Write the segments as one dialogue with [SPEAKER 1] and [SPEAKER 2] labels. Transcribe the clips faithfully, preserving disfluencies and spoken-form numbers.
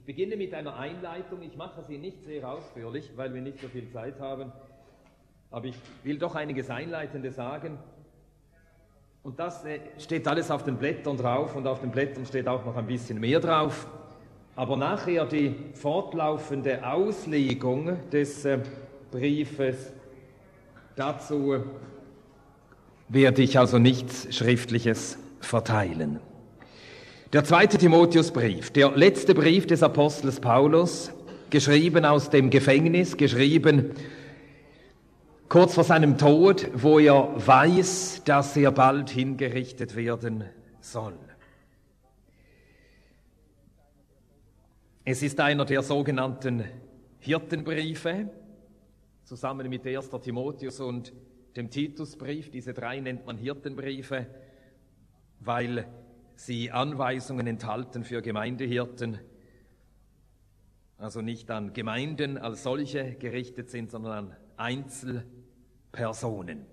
[SPEAKER 1] beginne mit einer Einleitung. Ich mache sie nicht sehr ausführlich, weil wir nicht so viel Zeit haben. Aber ich will doch einiges Einleitende sagen. Und das äh, steht alles auf den Blättern drauf und auf den Blättern steht auch noch ein bisschen mehr drauf. Aber nachher die fortlaufende Auslegung des äh, Briefes, dazu werde ich also nichts Schriftliches verteilen. Der zweite Timotheusbrief, der letzte Brief des Apostels Paulus, geschrieben aus dem Gefängnis, geschrieben kurz vor seinem Tod, wo er weiß, dass er bald hingerichtet werden soll. Es ist einer der sogenannten Hirtenbriefe, zusammen mit erster Timotheus und dem Titusbrief. Diese drei nennt man Hirtenbriefe, weil sie Anweisungen enthalten für Gemeindehirten, also nicht an Gemeinden als solche gerichtet sind, sondern an Einzelpersonen.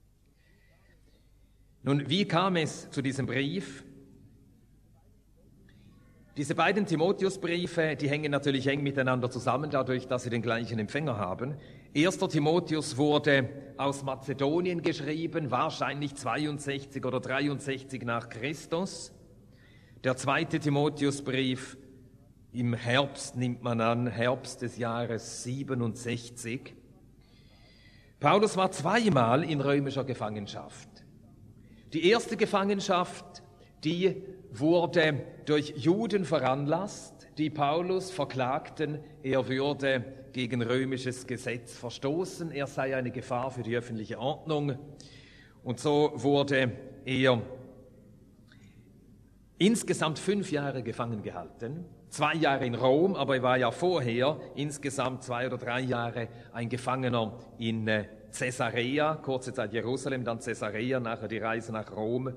[SPEAKER 1] Nun, wie kam es zu diesem Brief? Diese beiden Timotheusbriefe, die hängen natürlich eng miteinander zusammen, dadurch, dass sie den gleichen Empfänger haben. Erster Timotheus wurde aus Mazedonien geschrieben, wahrscheinlich zweiundsechzig oder dreiundsechzig nach Christus. Der zweite Timotheusbrief im Herbst, nimmt man an, Herbst des Jahres siebenundsechzig. Paulus war zweimal in römischer Gefangenschaft. Die erste Gefangenschaft, die wurde durch Juden veranlasst, die Paulus verklagten, er würde gegen römisches Gesetz verstoßen, er sei eine Gefahr für die öffentliche Ordnung. Und so wurde er insgesamt fünf Jahre gefangen gehalten, zwei Jahre in Rom, aber er war ja vorher insgesamt zwei oder drei Jahre ein Gefangener in Caesarea, kurze Zeit Jerusalem, dann Caesarea, nachher die Reise nach Rom.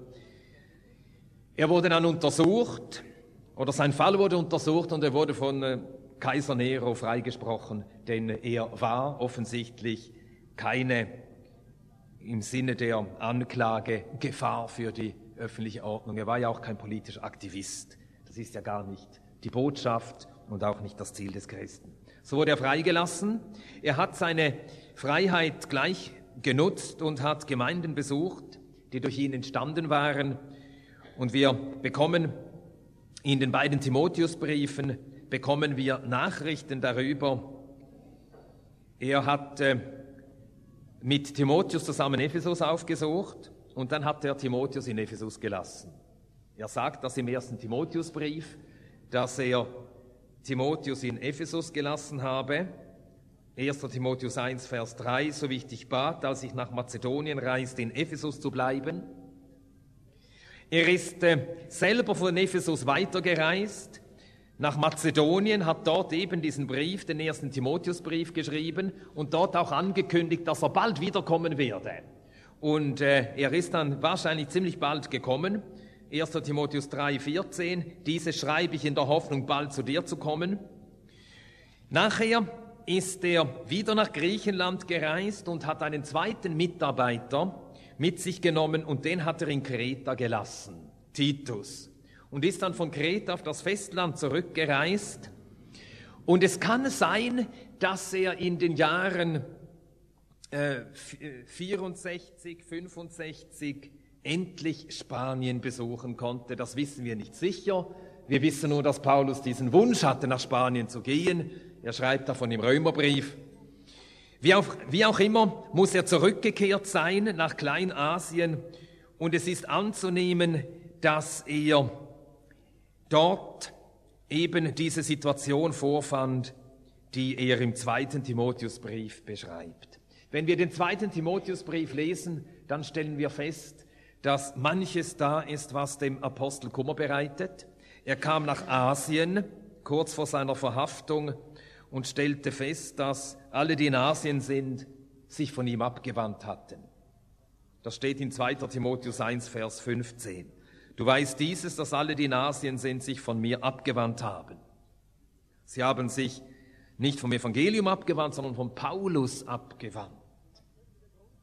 [SPEAKER 1] Er wurde dann untersucht, oder sein Fall wurde untersucht und er wurde von Kaiser Nero freigesprochen, denn er war offensichtlich keine, im Sinne der Anklage, Gefahr für die öffentliche Ordnung. Er war ja auch kein politischer Aktivist. Das ist ja gar nicht die Botschaft und auch nicht das Ziel des Christen. So wurde er freigelassen. Er hat seine Freiheit gleich genutzt und hat Gemeinden besucht, die durch ihn entstanden waren. Und wir bekommen in den beiden Timotheusbriefen bekommen wir Nachrichten darüber. Er hat äh, mit Timotheus zusammen Ephesus aufgesucht und dann hat er Timotheus in Ephesus gelassen. Er sagt das im ersten Timotheusbrief, dass er Timotheus in Ephesus gelassen habe. erster Timotheus eins, Vers drei, so wie ich dich bat, als ich nach Mazedonien reiste, in Ephesus zu bleiben. Er ist äh, selber von Ephesus weitergereist nach Mazedonien, hat dort eben diesen Brief, den ersten Timotheusbrief geschrieben und dort auch angekündigt, dass er bald wiederkommen werde. Und äh, er ist dann wahrscheinlich ziemlich bald gekommen. erster Timotheus drei, vierzehn, dieses schreibe ich in der Hoffnung, bald zu dir zu kommen. Nachher ist er wieder nach Griechenland gereist und hat einen zweiten Mitarbeiter mit sich genommen und den hat er in Kreta gelassen, Titus, und ist dann von Kreta auf das Festland zurückgereist. Und es kann sein, dass er in den Jahren äh, vierundsechzig, fünfundsechzig endlich Spanien besuchen konnte. Das wissen wir nicht sicher. Wir wissen nur, dass Paulus diesen Wunsch hatte, nach Spanien zu gehen. Er schreibt davon im Römerbrief. Wie auch, wie auch immer muss er zurückgekehrt sein nach Kleinasien und es ist anzunehmen, dass er dort eben diese Situation vorfand, die er im zweiten Timotheusbrief beschreibt. Wenn wir den zweiten Timotheusbrief lesen, dann stellen wir fest, dass manches da ist, was dem Apostel Kummer bereitet. Er kam nach Asien kurz vor seiner Verhaftung und stellte fest, dass alle, die in Asien sind, sich von ihm abgewandt hatten. Das steht in zweiter Timotheus eins, Vers fünfzehn. Du weißt dieses, dass alle, die in Asien sind, sich von mir abgewandt haben. Sie haben sich nicht vom Evangelium abgewandt, sondern von Paulus abgewandt.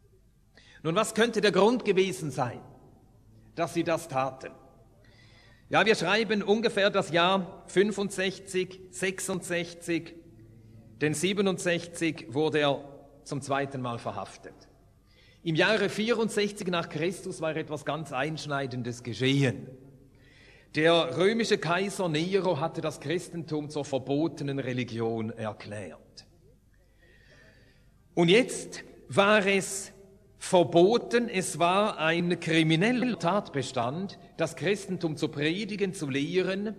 [SPEAKER 1] Nun, was könnte der Grund gewesen sein, dass sie das taten? Ja, wir schreiben ungefähr das Jahr fünfundsechzig, sechsundsechzig, denn siebenundsechzig wurde er zum zweiten Mal verhaftet. Im Jahre vierundsechzig nach Christus war etwas ganz Einschneidendes geschehen. Der römische Kaiser Nero hatte das Christentum zur verbotenen Religion erklärt. Und jetzt war es verboten, es war ein krimineller Tatbestand, das Christentum zu predigen, zu lehren.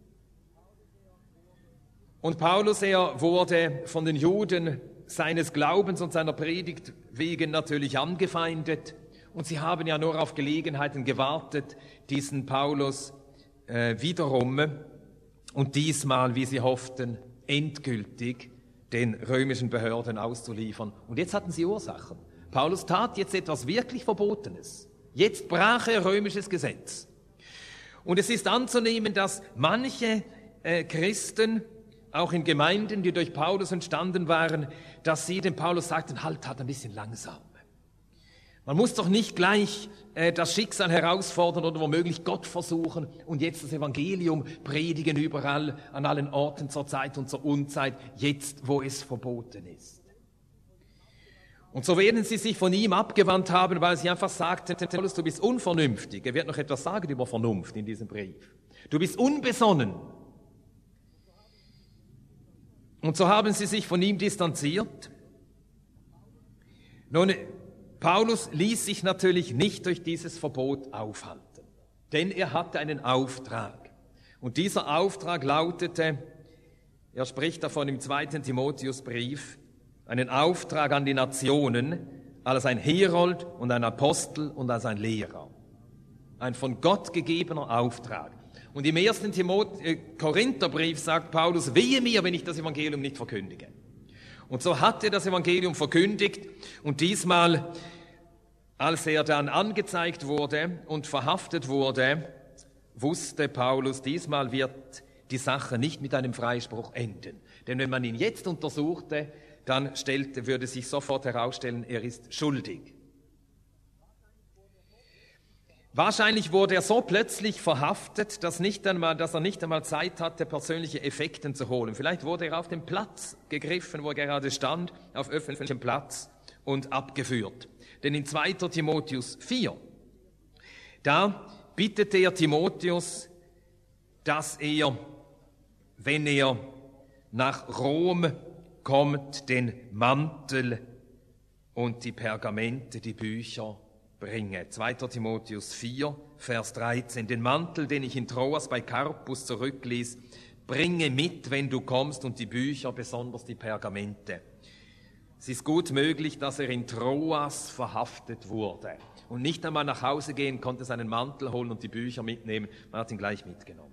[SPEAKER 1] Und Paulus, er wurde von den Juden seines Glaubens und seiner Predigt wegen natürlich angefeindet. Und sie haben ja nur auf Gelegenheiten gewartet, diesen Paulus äh, wiederum und diesmal, wie sie hofften, endgültig den römischen Behörden auszuliefern. Und jetzt hatten sie Ursachen. Paulus tat jetzt etwas wirklich Verbotenes. Jetzt brach er römisches Gesetz. Und es ist anzunehmen, dass manche äh, Christen, auch in Gemeinden, die durch Paulus entstanden waren, dass sie dem Paulus sagten, halt, halt ein bisschen langsam. Man muss doch nicht gleich äh, das Schicksal herausfordern oder womöglich Gott versuchen und jetzt das Evangelium predigen überall, an allen Orten zur Zeit und zur Unzeit, jetzt, wo es verboten ist. Und so werden sie sich von ihm abgewandt haben, weil sie einfach sagten, Paulus, du bist unvernünftig. Er wird noch etwas sagen über Vernunft in diesem Brief. Du bist unbesonnen. Und so haben sie sich von ihm distanziert. Nun, Paulus ließ sich natürlich nicht durch dieses Verbot aufhalten, denn er hatte einen Auftrag. Und dieser Auftrag lautete, er spricht davon im zweiten Timotheusbrief, einen Auftrag an die Nationen als ein Herold und ein Apostel und als ein Lehrer. Ein von Gott gegebener Auftrag. Und im ersten Timothe- äh, Korintherbrief sagt Paulus, wehe mir, wenn ich das Evangelium nicht verkündige. Und so hat er das Evangelium verkündigt und diesmal, als er dann angezeigt wurde und verhaftet wurde, wusste Paulus, diesmal wird die Sache nicht mit einem Freispruch enden. Denn wenn man ihn jetzt untersuchte, dann stellte, würde sich sofort herausstellen, er ist schuldig. Wahrscheinlich wurde er so plötzlich verhaftet, dass, nicht einmal, dass er nicht einmal Zeit hatte, persönliche Effekten zu holen. Vielleicht wurde er auf den Platz gegriffen, wo er gerade stand, auf öffentlichem Platz und abgeführt. Denn in zweiter Timotheus vier, da bittet er Timotheus, dass er, wenn er nach Rom kommt, den Mantel und die Pergamente, die Bücher bringe. zweiter Timotheus vier, Vers dreizehn. Den Mantel, den ich in Troas bei Carpus zurückließ, bringe mit, wenn du kommst, und die Bücher, besonders die Pergamente. Es ist gut möglich, dass er in Troas verhaftet wurde und nicht einmal nach Hause gehen konnte, seinen Mantel holen und die Bücher mitnehmen. Man hat ihn gleich mitgenommen.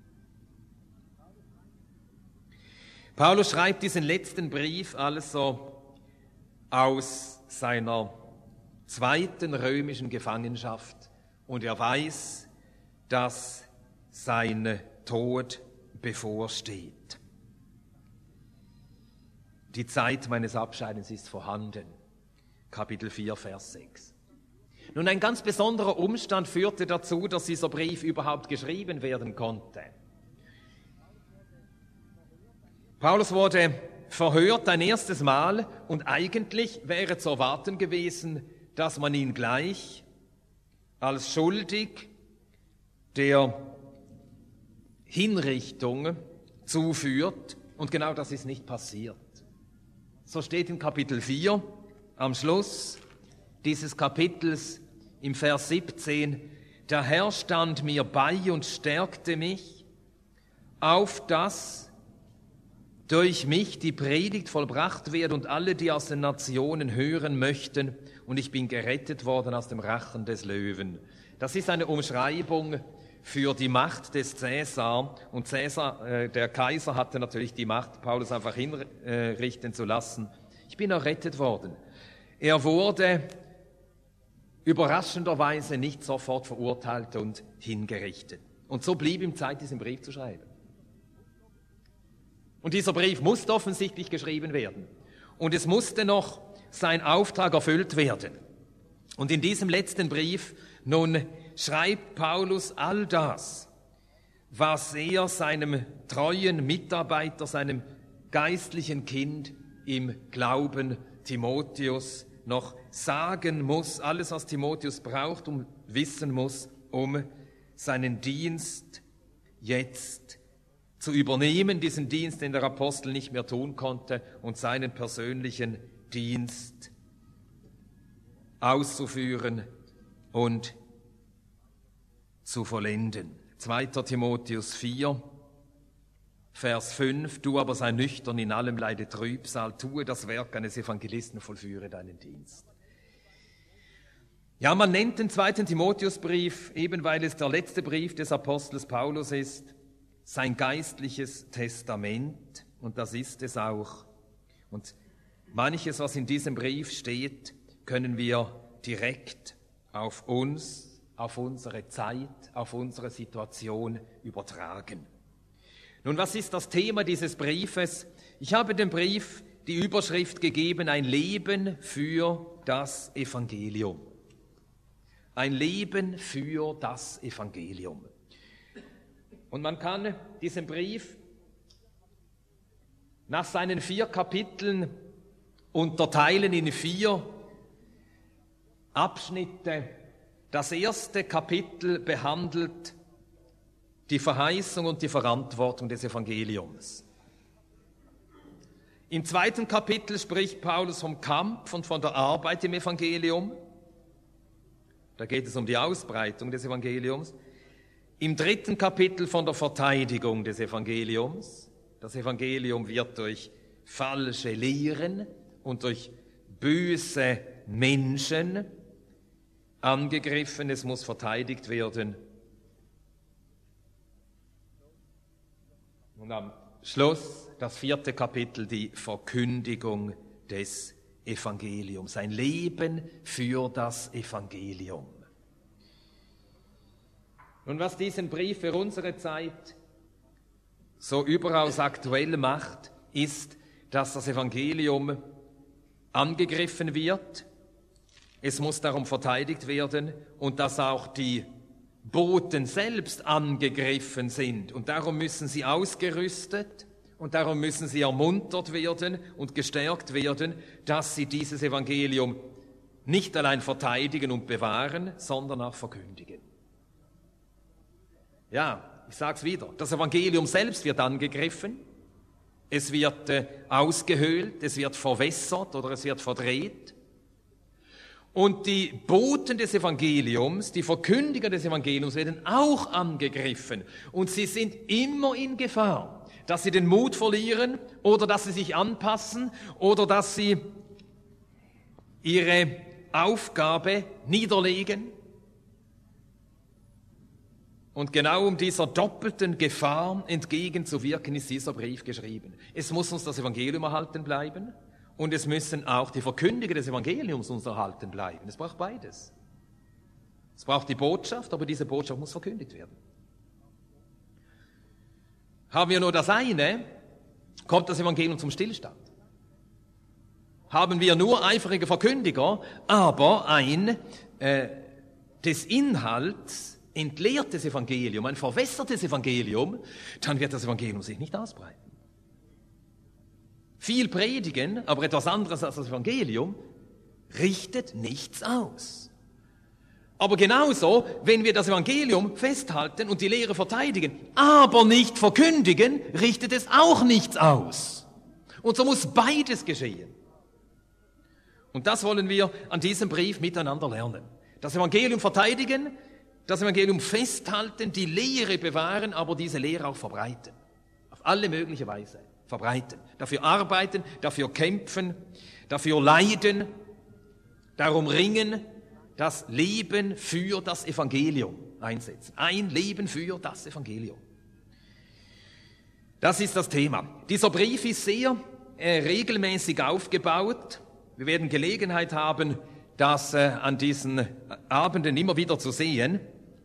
[SPEAKER 1] Paulus schreibt diesen letzten Brief also aus seiner zweiten römischen Gefangenschaft und er weiß, dass sein Tod bevorsteht. Die Zeit meines Abscheidens ist vorhanden. Kapitel vier, Vers sechs. Nun, ein ganz besonderer Umstand führte dazu, dass dieser Brief überhaupt geschrieben werden konnte. Paulus wurde verhört ein erstes Mal und eigentlich wäre zu erwarten gewesen, dass man ihn gleich als schuldig der Hinrichtung zuführt. Und genau das ist nicht passiert. So steht in Kapitel vier am Schluss dieses Kapitels im Vers siebzehn, der Herr stand mir bei und stärkte mich, auf dass durch mich die Predigt vollbracht wird und alle, die aus den Nationen hören möchten, und ich bin gerettet worden aus dem Rachen des Löwen. Das ist eine Umschreibung für die Macht des Cäsar. Und Cäsar, äh, der Kaiser, hatte natürlich die Macht, Paulus einfach hinrichten zu lassen. Ich bin errettet worden. Er wurde überraschenderweise nicht sofort verurteilt und hingerichtet. Und so blieb ihm Zeit, diesen Brief zu schreiben. Und dieser Brief musste offensichtlich geschrieben werden. Und es musste noch sein Auftrag erfüllt werden. Und in diesem letzten Brief nun schreibt Paulus all das, was er seinem treuen Mitarbeiter, seinem geistlichen Kind im Glauben Timotheus noch sagen muss, alles, was Timotheus braucht und wissen muss, um seinen Dienst jetzt zu übernehmen, diesen Dienst, den der Apostel nicht mehr tun konnte, und seinen persönlichen Dienst auszuführen und zu vollenden. zweiter Timotheus vier, Vers fünf, du aber sei nüchtern in allem, leide Trübsal, tue das Werk eines Evangelisten, vollführe deinen Dienst. Ja, man nennt den zweiten Timotheusbrief, eben weil es der letzte Brief des Apostels Paulus ist, sein geistliches Testament, und das ist es auch. Und manches, was in diesem Brief steht, können wir direkt auf uns, auf unsere Zeit, auf unsere Situation übertragen. Nun, was ist das Thema dieses Briefes? Ich habe dem Brief die Überschrift gegeben, ein Leben für das Evangelium. Ein Leben für das Evangelium. Und man kann diesen Brief nach seinen vier Kapiteln unterteilen in vier Abschnitte. Das erste Kapitel behandelt die Verheißung und die Verantwortung des Evangeliums. Im zweiten Kapitel spricht Paulus vom Kampf und von der Arbeit im Evangelium. Da geht es um die Ausbreitung des Evangeliums. Im dritten Kapitel von der Verteidigung des Evangeliums. Das Evangelium wird durch falsche Lehren und durch böse Menschen angegriffen. Es muss verteidigt werden. Und am Schluss das vierte Kapitel, die Verkündigung des Evangeliums. Ein Leben für das Evangelium. Und was diesen Brief für unsere Zeit so überaus aktuell macht, ist, dass das Evangelium angegriffen wird. Es muss darum verteidigt werden und dass auch die Boten selbst angegriffen sind. Und darum müssen sie ausgerüstet und darum müssen sie ermuntert werden und gestärkt werden, dass sie dieses Evangelium nicht allein verteidigen und bewahren, sondern auch verkündigen. Ja, ich sage es wieder, das Evangelium selbst wird angegriffen, es wird äh, ausgehöhlt, es wird verwässert oder es wird verdreht. Und die Boten des Evangeliums, die Verkündiger des Evangeliums werden auch angegriffen. Und sie sind immer in Gefahr, dass sie den Mut verlieren oder dass sie sich anpassen oder dass sie ihre Aufgabe niederlegen. Und genau um dieser doppelten Gefahr entgegenzuwirken, ist dieser Brief geschrieben. Es muss uns das Evangelium erhalten bleiben. Und es müssen auch die Verkündiger des Evangeliums uns erhalten bleiben. Es braucht beides. Es braucht die Botschaft, aber diese Botschaft muss verkündigt werden. Haben wir nur das eine, kommt das Evangelium zum Stillstand. Haben wir nur eifrige Verkündiger, aber ein äh, des Inhalts entleertes Evangelium, ein verwässertes Evangelium, dann wird das Evangelium sich nicht ausbreiten. Viel predigen, aber etwas anderes als das Evangelium, richtet nichts aus. Aber genauso, wenn wir das Evangelium festhalten und die Lehre verteidigen, aber nicht verkündigen, richtet es auch nichts aus. Und so muss beides geschehen. Und das wollen wir an diesem Brief miteinander lernen. Das Evangelium verteidigen, das Evangelium festhalten, die Lehre bewahren, aber diese Lehre auch verbreiten. Auf alle mögliche Weise. Verbreiten, dafür arbeiten, dafür kämpfen, dafür leiden, darum ringen, das Leben für das Evangelium einsetzen. Ein Leben für das Evangelium. Das ist das Thema. Dieser Brief ist sehr äh, regelmäßig aufgebaut. Wir werden Gelegenheit haben, das äh, an diesen Abenden immer wieder zu sehen.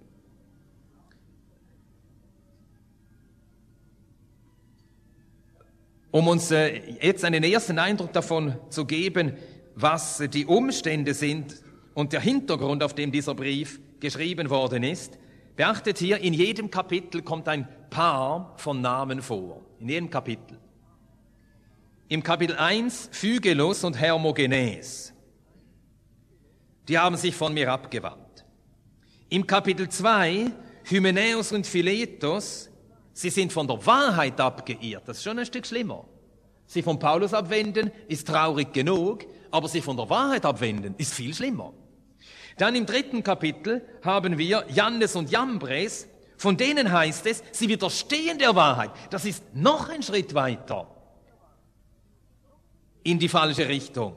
[SPEAKER 1] Um uns äh, jetzt einen ersten Eindruck davon zu geben, was äh, die Umstände sind und der Hintergrund, auf dem dieser Brief geschrieben worden ist. Beachtet hier, in jedem Kapitel kommt ein Paar von Namen vor, in jedem Kapitel. Im Kapitel eins Phygelus und Hermogenes. Die haben sich von mir abgewandt. Im Kapitel zwei Hymenäus und Philetos, sie sind von der Wahrheit abgeirrt. Das ist schon ein Stück schlimmer. Sie von Paulus abwenden, ist traurig genug, aber sie von der Wahrheit abwenden, ist viel schlimmer. Dann im dritten Kapitel haben wir Jannes und Jambres, von denen heißt es, sie widerstehen der Wahrheit. Das ist noch ein Schritt weiter in die falsche Richtung.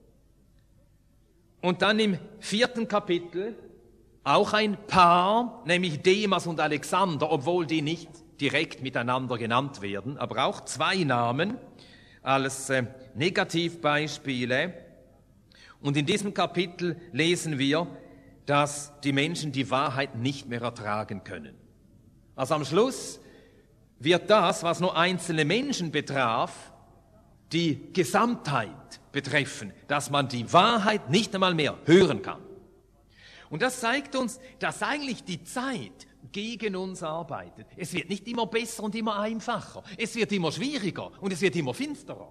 [SPEAKER 1] Und dann im vierten Kapitel auch ein Paar, nämlich Demas und Alexander, obwohl die nicht direkt miteinander genannt werden, aber auch zwei Namen als äh, Negativbeispiele. Und in diesem Kapitel lesen wir, dass die Menschen die Wahrheit nicht mehr ertragen können. Also am Schluss wird das, was nur einzelne Menschen betraf, die Gesamtheit betreffen, dass man die Wahrheit nicht einmal mehr hören kann. Und das zeigt uns, dass eigentlich die Zeit gegen uns arbeitet. Es wird nicht immer besser und immer einfacher. Es wird immer schwieriger und es wird immer finsterer.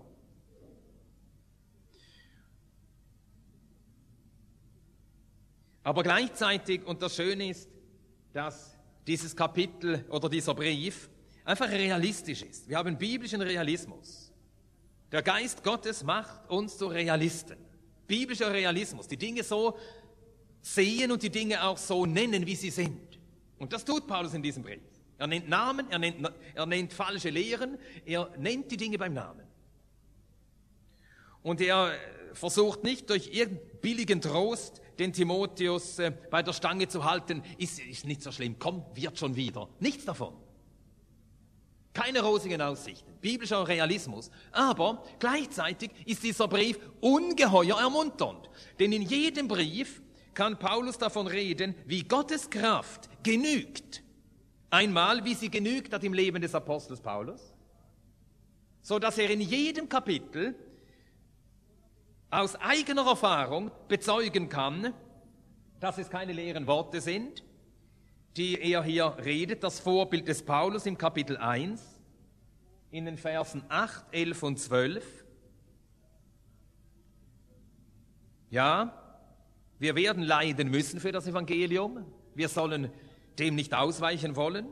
[SPEAKER 1] Aber gleichzeitig, und das Schöne ist, dass dieses Kapitel oder dieser Brief einfach realistisch ist. Wir haben biblischen Realismus. Der Geist Gottes macht uns zu Realisten. Biblischer Realismus, die Dinge so sehen und die Dinge auch so nennen, wie sie sind. Und das tut Paulus in diesem Brief. Er nennt Namen, er nennt, er nennt falsche Lehren, er nennt die Dinge beim Namen. Und er versucht nicht durch irgendeinen billigen Trost den Timotheus äh, bei der Stange zu halten, ist, ist nicht so schlimm, komm, wird schon wieder. Nichts davon. Keine rosigen Aussichten, biblischer Realismus. Aber gleichzeitig ist dieser Brief ungeheuer ermunternd. Denn in jedem Brief kann Paulus davon reden, wie Gottes Kraft genügt. Einmal, wie sie genügt hat im Leben des Apostels Paulus, so dass er in jedem Kapitel aus eigener Erfahrung bezeugen kann, dass es keine leeren Worte sind, die er hier redet, das Vorbild des Paulus im Kapitel eins, in den Versen acht, elf und zwölf. Ja, wir werden leiden müssen für das Evangelium. Wir sollen dem nicht ausweichen wollen.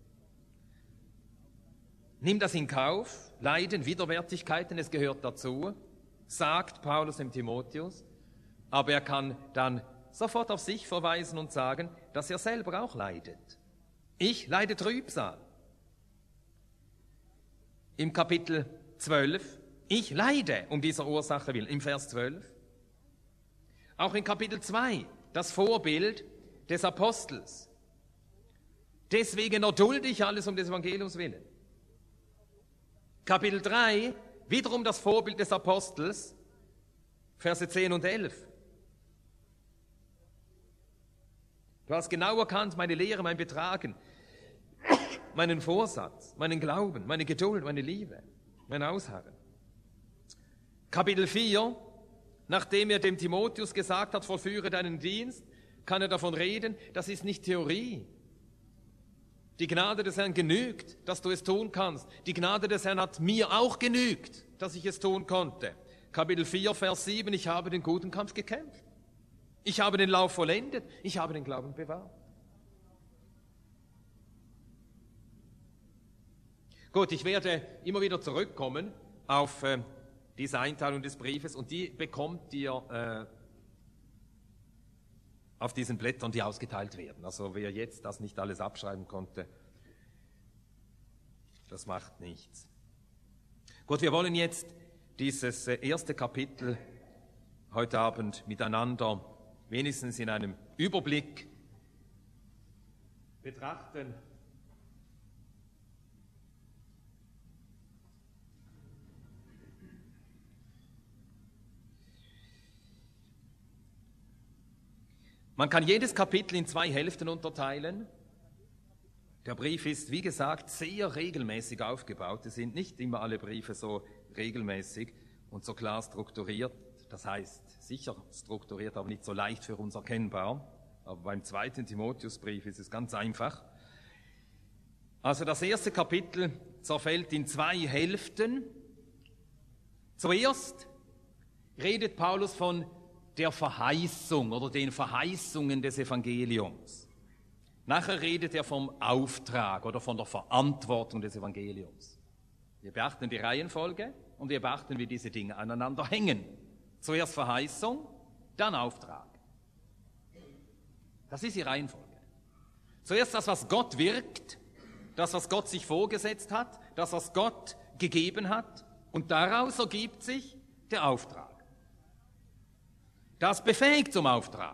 [SPEAKER 1] Nimm das in Kauf, Leiden, Widerwärtigkeiten, es gehört dazu, sagt Paulus dem Timotheus. Aber er kann dann sofort auf sich verweisen und sagen, dass er selber auch leidet. Ich leide Trübsal. Im Kapitel zwölf, ich leide um dieser Ursache willen, im Vers zwölf. Auch in Kapitel zwei, das Vorbild des Apostels. Deswegen erdulde ich alles um des Evangeliums willen. Kapitel drei, wiederum das Vorbild des Apostels, Verse zehn und elf. Du hast genau erkannt, meine Lehre, mein Betragen, meinen Vorsatz, meinen Glauben, meine Geduld, meine Liebe, mein Ausharren. Kapitel vier, nachdem er dem Timotheus gesagt hat, vollführe deinen Dienst, kann er davon reden, das ist nicht Theorie. Die Gnade des Herrn genügt, dass du es tun kannst. Die Gnade des Herrn hat mir auch genügt, dass ich es tun konnte. Kapitel vier, Vers sieben, ich habe den guten Kampf gekämpft. Ich habe den Lauf vollendet, ich habe den Glauben bewahrt. Gut, ich werde immer wieder zurückkommen auf äh, diese Einteilung des Briefes und die bekommt ihr äh, auf diesen Blättern, die ausgeteilt werden. Also wer jetzt das nicht alles abschreiben konnte, das macht nichts. Gut, wir wollen jetzt dieses äh, erste Kapitel heute Abend miteinander wenigstens in einem Überblick betrachten. Man kann jedes Kapitel in zwei Hälften unterteilen. Der Brief ist, wie gesagt, sehr regelmäßig aufgebaut. Es sind nicht immer alle Briefe so regelmäßig und so klar strukturiert. Das heißt, sicher strukturiert, aber nicht so leicht für uns erkennbar. Aber beim zweiten Timotheusbrief ist es ganz einfach. Also das erste Kapitel zerfällt in zwei Hälften. Zuerst redet Paulus von der Verheißung oder den Verheißungen des Evangeliums. Nachher redet er vom Auftrag oder von der Verantwortung des Evangeliums. Wir beachten die Reihenfolge und wir beachten, wie diese Dinge aneinander hängen. Zuerst Verheißung, dann Auftrag. Das ist die Reihenfolge. Zuerst das, was Gott wirkt, das, was Gott sich vorgesetzt hat, das, was Gott gegeben hat, und daraus ergibt sich der Auftrag. Das befähigt zum Auftrag.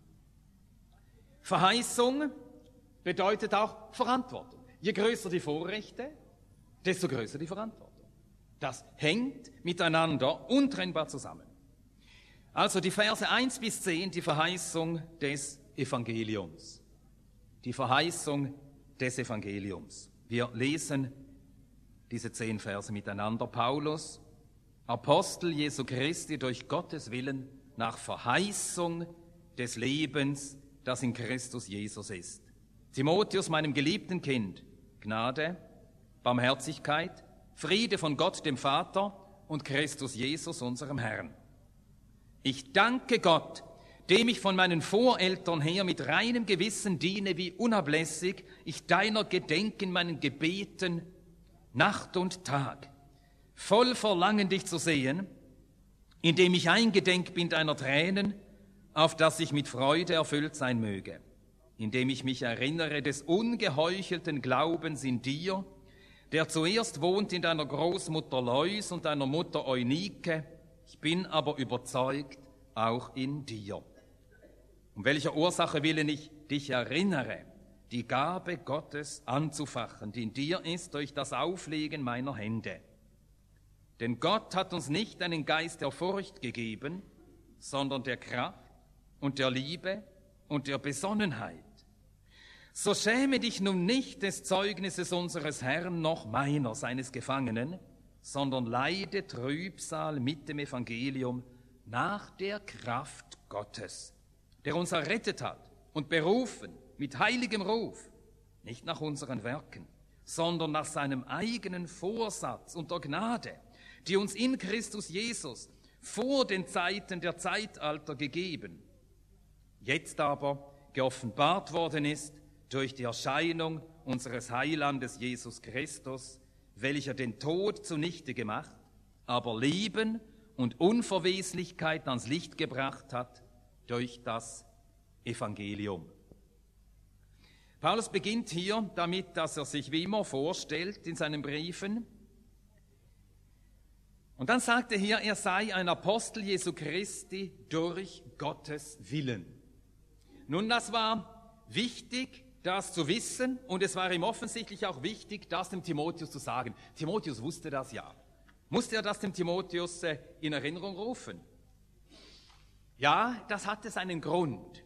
[SPEAKER 1] Verheißung bedeutet auch Verantwortung. Je größer die Vorrechte, desto größer die Verantwortung. Das hängt miteinander untrennbar zusammen. Also die Verse eins bis zehn, die Verheißung des Evangeliums. Die Verheißung des Evangeliums. Wir lesen diese zehn Verse miteinander. Paulus, Apostel Jesu Christi durch Gottes Willen nach Verheißung des Lebens, das in Christus Jesus ist. Timotheus, meinem geliebten Kind, Gnade, Barmherzigkeit, Friede von Gott, dem Vater, und Christus Jesus, unserem Herrn. Ich danke Gott, dem ich von meinen Voreltern her mit reinem Gewissen diene, wie unablässig ich deiner gedenke in meinen Gebeten, Nacht und Tag, voll Verlangen, dich zu sehen, indem ich eingedenk bin deiner Tränen, auf dass ich mit Freude erfüllt sein möge, indem ich mich erinnere des ungeheuchelten Glaubens in dir, der zuerst wohnt in deiner Großmutter Lois und deiner Mutter Eunike, ich bin aber überzeugt, auch in dir. Um welcher Ursache willen ich dich erinnere, die Gabe Gottes anzufachen, die in dir ist durch das Auflegen meiner Hände. Denn Gott hat uns nicht einen Geist der Furcht gegeben, sondern der Kraft und der Liebe und der Besonnenheit. So schäme dich nun nicht des Zeugnisses unseres Herrn noch meiner, seines Gefangenen, sondern leide Trübsal mit dem Evangelium nach der Kraft Gottes, der uns errettet hat und berufen mit heiligem Ruf, nicht nach unseren Werken, sondern nach seinem eigenen Vorsatz und der Gnade, die uns in Christus Jesus vor den Zeiten der Zeitalter gegeben, jetzt aber geoffenbart worden ist durch die Erscheinung unseres Heilandes Jesus Christus, welcher den Tod zunichte gemacht, aber Leben und Unverweslichkeit ans Licht gebracht hat durch das Evangelium. Paulus beginnt hier damit, dass er sich wie immer vorstellt in seinen Briefen. Und dann sagt er hier, er sei ein Apostel Jesu Christi durch Gottes Willen. Nun, das war wichtig, das zu wissen, und es war ihm offensichtlich auch wichtig, das dem Timotheus zu sagen. Timotheus wusste das ja. Musste er das dem Timotheus äh, in Erinnerung rufen? Ja, das hatte seinen Grund.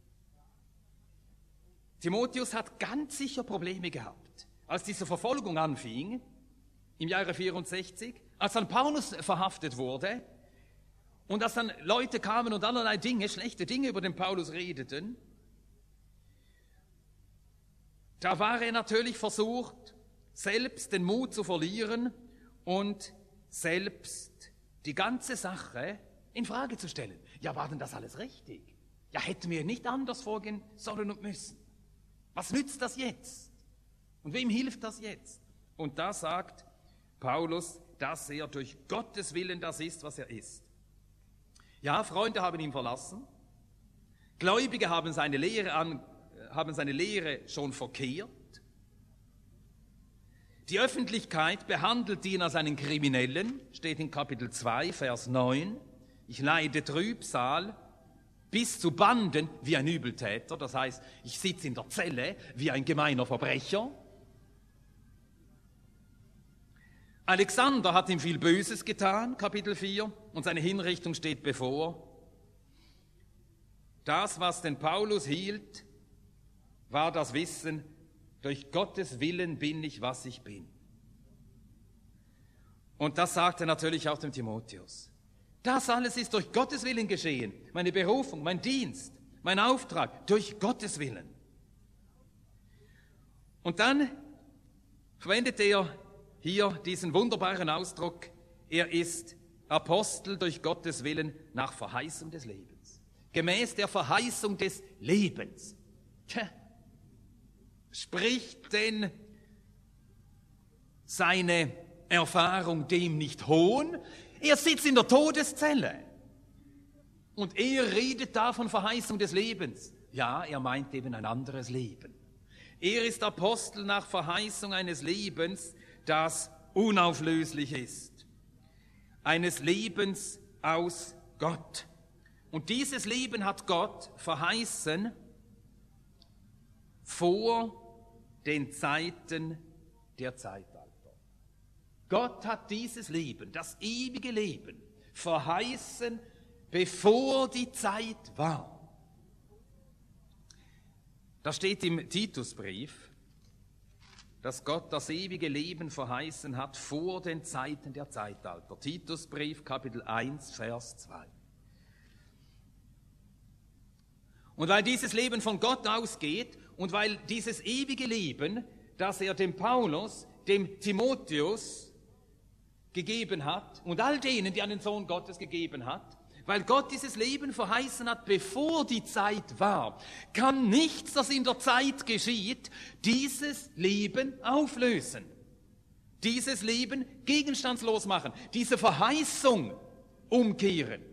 [SPEAKER 1] Timotheus hat ganz sicher Probleme gehabt, als diese Verfolgung anfing, im Jahre vierundsechzig, als dann Paulus verhaftet wurde und als dann Leute kamen und allerlei Dinge, schlechte Dinge über den Paulus redeten. Da war er natürlich versucht, selbst den Mut zu verlieren und selbst die ganze Sache in Frage zu stellen. Ja, war denn das alles richtig? Ja, hätten wir nicht anders vorgehen sollen und müssen? Was nützt das jetzt? Und wem hilft das jetzt? Und da sagt Paulus, dass er durch Gottes Willen das ist, was er ist. Ja, Freunde haben ihn verlassen. Gläubige haben seine Lehre an haben seine Lehre schon verkehrt. Die Öffentlichkeit behandelt ihn als einen Kriminellen, steht in Kapitel zwei, Vers neun. Ich leide Trübsal bis zu Banden wie ein Übeltäter, das heißt, ich sitze in der Zelle wie ein gemeiner Verbrecher. Alexander hat ihm viel Böses getan, Kapitel vier, und seine Hinrichtung steht bevor. Das, was den Paulus hielt, war das Wissen, durch Gottes Willen bin ich, was ich bin. Und das sagt er natürlich auch dem Timotheus. Das alles ist durch Gottes Willen geschehen. Meine Berufung, mein Dienst, mein Auftrag, durch Gottes Willen. Und dann verwendet er hier diesen wunderbaren Ausdruck, er ist Apostel durch Gottes Willen nach Verheißung des Lebens. Gemäß der Verheißung des Lebens. Tja, spricht denn seine Erfahrung dem nicht hohn? Er sitzt in der Todeszelle und er redet da von Verheißung des Lebens. Ja, er meint eben ein anderes Leben. Er ist Apostel nach Verheißung eines Lebens, das unauflöslich ist. Eines Lebens aus Gott. Und dieses Leben hat Gott verheißen vor den Zeiten der Zeitalter. Gott hat dieses Leben, das ewige Leben, verheißen, bevor die Zeit war. Da steht im Titusbrief, dass Gott das ewige Leben verheißen hat vor den Zeiten der Zeitalter. Titusbrief, Kapitel eins, Vers zwei. Und weil dieses Leben von Gott ausgeht und weil dieses ewige Leben, das er dem Paulus, dem Timotheus gegeben hat und all denen, die an den Sohn Gottes gegeben hat, weil Gott dieses Leben verheißen hat, bevor die Zeit war, kann nichts, das in der Zeit geschieht, dieses Leben auflösen. Dieses Leben gegenstandslos machen, diese Verheißung umkehren.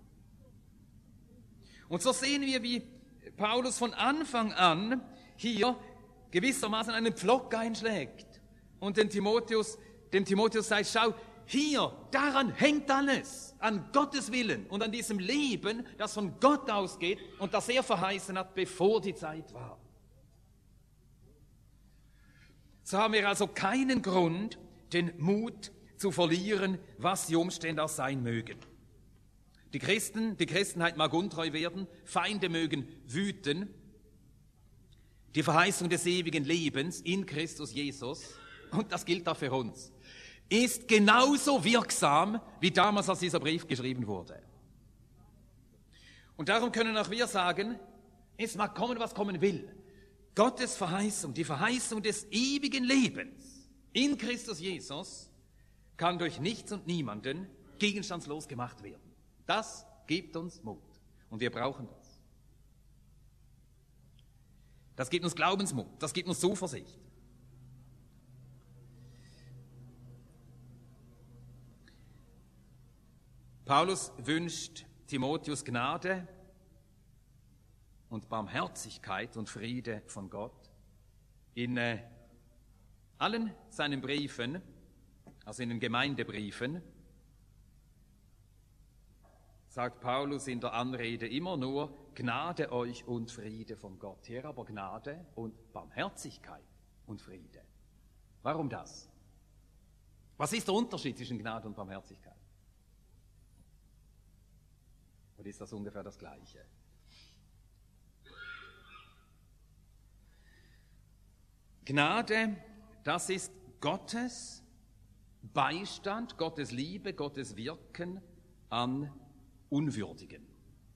[SPEAKER 1] Und so sehen wir, wie Paulus von Anfang an hier gewissermaßen einen Pflock einschlägt und den Timotheus, dem Timotheus sagt, schau, hier, daran hängt alles, an Gottes Willen und an diesem Leben, das von Gott ausgeht und das er verheißen hat, bevor die Zeit war. So haben wir also keinen Grund, den Mut zu verlieren, was die Umstände auch sein mögen. Die Christen, die Christenheit mag untreu werden, Feinde mögen wüten. Die Verheißung des ewigen Lebens in Christus Jesus, und das gilt auch für uns, ist genauso wirksam, wie damals, als dieser Brief geschrieben wurde. Und darum können auch wir sagen, es mag kommen, was kommen will. Gottes Verheißung, die Verheißung des ewigen Lebens in Christus Jesus, kann durch nichts und niemanden gegenstandslos gemacht werden. Das gibt uns Mut. Und wir brauchen das. Das gibt uns Glaubensmut. Das gibt uns Zuversicht. Paulus wünscht Timotheus Gnade und Barmherzigkeit und Friede von Gott. In äh, allen seinen Briefen, also in den Gemeindebriefen, sagt Paulus in der Anrede immer nur Gnade euch und Friede von Gott. Hier aber Gnade und Barmherzigkeit und Friede. Warum das? Was ist der Unterschied zwischen Gnade und Barmherzigkeit? Oder ist das ungefähr das Gleiche? Gnade, das ist Gottes Beistand, Gottes Liebe, Gottes Wirken an Unwürdigen.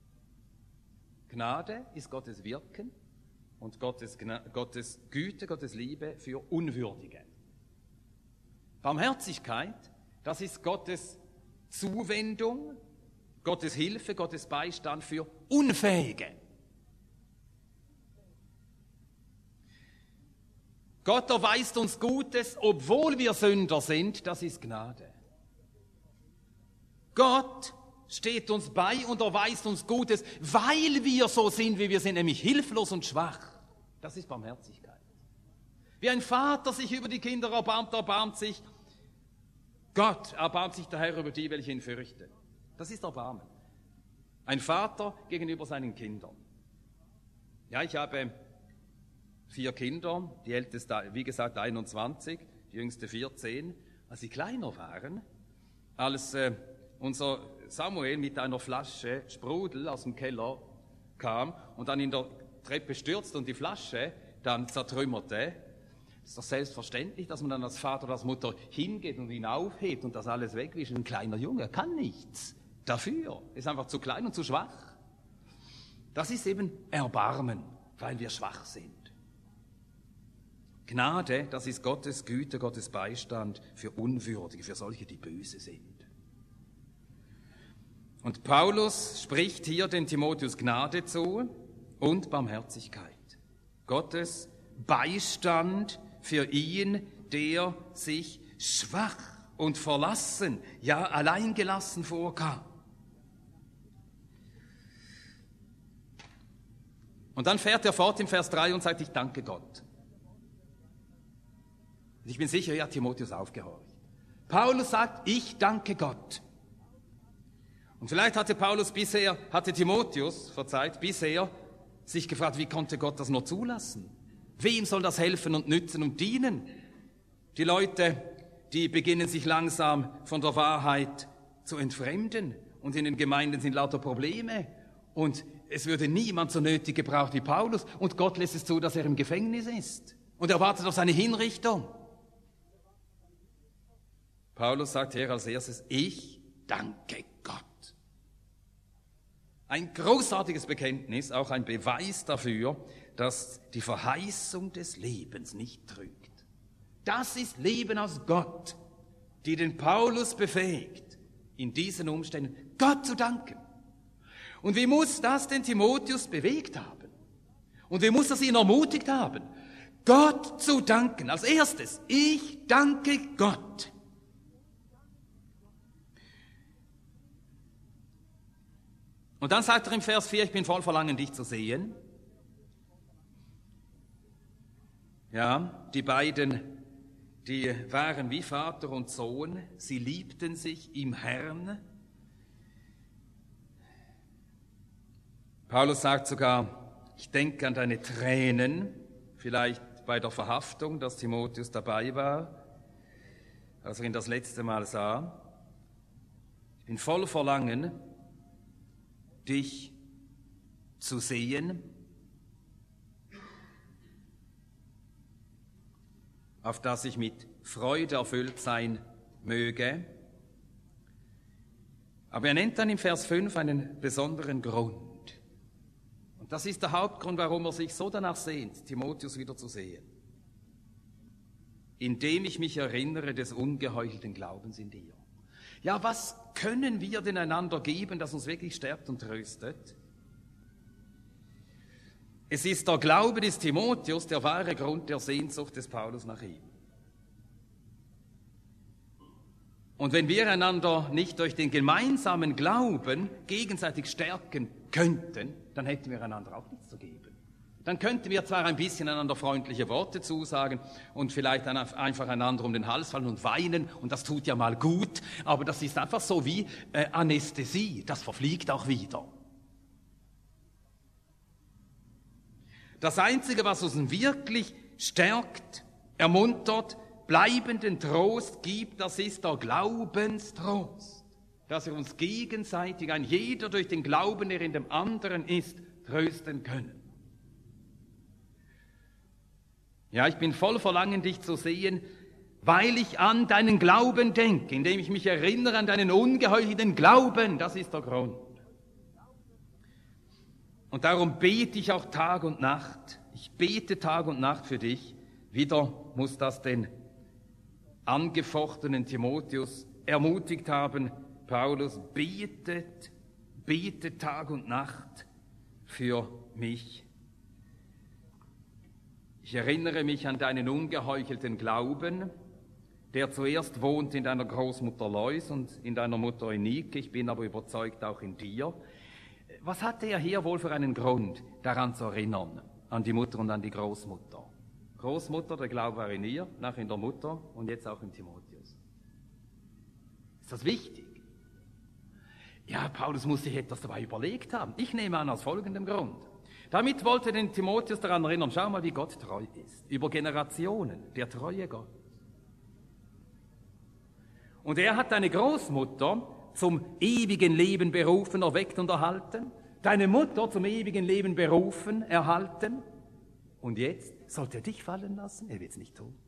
[SPEAKER 1] Gnade ist Gottes Wirken und Gottes, Gottes Güte, Gottes Liebe für Unwürdige. Barmherzigkeit, das ist Gottes Zuwendung, Gottes Hilfe, Gottes Beistand für Unfähige. Gott erweist uns Gutes, obwohl wir Sünder sind, das ist Gnade. Gott steht uns bei und erweist uns Gutes, weil wir so sind, wie wir sind, nämlich hilflos und schwach. Das ist Barmherzigkeit. Wie ein Vater sich über die Kinder erbarmt, erbarmt sich Gott, erbarmt sich der Herr über die, welche ihn fürchten. Das ist Erbarmen. Ein Vater gegenüber seinen Kindern. Ja, ich habe vier Kinder, die älteste, wie gesagt, einundzwanzig, die jüngste vierzehn. Als sie kleiner waren, als äh, unser Samuel mit einer Flasche Sprudel aus dem Keller kam und dann in der Treppe stürzte und die Flasche dann zertrümmerte, ist doch selbstverständlich, dass man dann als Vater oder als Mutter hingeht und ihn aufhebt und das alles wegwischt. Ein kleiner Junge kann nichts dafür, ist einfach zu klein und zu schwach. Das ist eben Erbarmen, weil wir schwach sind. Gnade, das ist Gottes Güte, Gottes Beistand für Unwürdige, für solche, die böse sind. Und Paulus spricht hier dem Timotheus Gnade zu und Barmherzigkeit. Gottes Beistand für ihn, der sich schwach und verlassen, ja alleingelassen vorkam. Und dann fährt er fort im Vers drei und sagt, ich danke Gott. Ich bin sicher, ja, Timotheus aufgehorcht. Paulus sagt, ich danke Gott. Und vielleicht hatte Paulus bisher, hatte Timotheus, verzeiht, bisher sich gefragt, wie konnte Gott das nur zulassen? Wem soll das helfen und nützen und dienen? Die Leute, die beginnen sich langsam von der Wahrheit zu entfremden und in den Gemeinden sind lauter Probleme und es würde niemand so nötig gebraucht wie Paulus und Gott lässt es zu, dass er im Gefängnis ist und er wartet auf seine Hinrichtung. Paulus sagt hier als erstes, ich danke Gott. Ein großartiges Bekenntnis, auch ein Beweis dafür, dass die Verheißung des Lebens nicht trügt. Das ist Leben aus Gott, die den Paulus befähigt, in diesen Umständen Gott zu danken. Und wie muss das den Timotheus bewegt haben? Und wie muss das ihn ermutigt haben? Gott zu danken. Als erstes, ich danke Gott. Und dann sagt er im Vers vier, ich bin voll Verlangen, dich zu sehen. Ja, die beiden, die waren wie Vater und Sohn, sie liebten sich im Herrn. Paulus sagt sogar, ich denke an deine Tränen, vielleicht bei der Verhaftung, dass Timotheus dabei war, als er ihn das letzte Mal sah. Ich bin voll Verlangen, dich zu sehen, auf dass ich mit Freude erfüllt sein möge. Aber er nennt dann im Vers fünf einen besonderen Grund. Und das ist der Hauptgrund, warum er sich so danach sehnt, Timotheus wieder zu sehen. Indem ich mich erinnere des ungeheuchelten Glaubens in dir. Ja, was können wir denn einander geben, das uns wirklich stärkt und tröstet? Es ist der Glaube des Timotheus der wahre Grund der Sehnsucht des Paulus nach ihm. Und wenn wir einander nicht durch den gemeinsamen Glauben gegenseitig stärken könnten, dann hätten wir einander auch nichts zu geben. Dann könnten wir zwar ein bisschen einander freundliche Worte zusagen und vielleicht einfach einander um den Hals fallen und weinen, und das tut ja mal gut, aber das ist einfach so wie äh, Anästhesie, das verfliegt auch wieder. Das Einzige, was uns wirklich stärkt, ermuntert, bleibenden Trost gibt, das ist der Glaubenstrost, dass wir uns gegenseitig, ein jeder durch den Glauben, der in dem anderen ist, trösten können. Ja, ich bin voll Verlangen, dich zu sehen, weil ich an deinen Glauben denke, indem ich mich erinnere an deinen ungeheuchelten Glauben. Das ist der Grund. Und darum bete ich auch Tag und Nacht. Ich bete Tag und Nacht für dich. Wieder muss das den angefochtenen Timotheus ermutigt haben. Paulus betet, betet Tag und Nacht für mich. Ich erinnere mich an deinen ungeheuchelten Glauben, der zuerst wohnt in deiner Großmutter Lois und in deiner Mutter Eunike, ich bin aber überzeugt auch in dir. Was hatte er hier wohl für einen Grund, daran zu erinnern, an die Mutter und an die Großmutter? Großmutter, der Glaube war in ihr, nach in der Mutter und jetzt auch in Timotheus. Ist das wichtig? Ja, Paulus muss sich etwas dabei überlegt haben. Ich nehme an, aus folgendem Grund. Damit wollte den Timotheus daran erinnern, schau mal, wie Gott treu ist. Über Generationen, der treue Gott. Und er hat deine Großmutter zum ewigen Leben berufen, erweckt und erhalten. Deine Mutter zum ewigen Leben berufen, erhalten. Und jetzt sollte er dich fallen lassen? Er wird es nicht tun.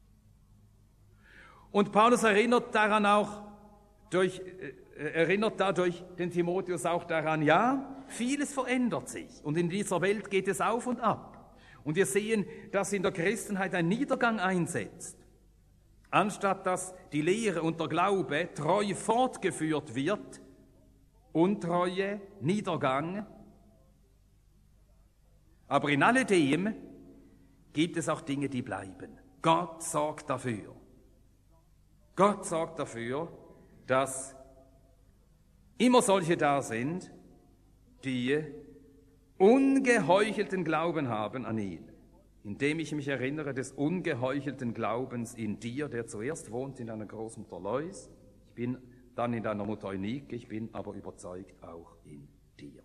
[SPEAKER 1] Und Paulus erinnert daran auch, durch, äh, erinnert dadurch den Timotheus auch daran, ja, vieles verändert sich und in dieser Welt geht es auf und ab.
[SPEAKER 2] Und wir sehen, dass in der Christenheit ein Niedergang einsetzt. Anstatt dass die Lehre und der Glaube treu fortgeführt wird, Untreue, Niedergang. Aber in alledem gibt es auch Dinge, die bleiben. Gott sorgt dafür. Gott sorgt dafür, dass immer solche da sind, die ungeheuchelten Glauben haben an ihn. Indem ich mich erinnere des ungeheuchelten Glaubens in dir, der zuerst wohnt in deiner Großmutter Lois, ich bin dann in deiner Mutter Eunike, ich bin aber überzeugt auch in dir.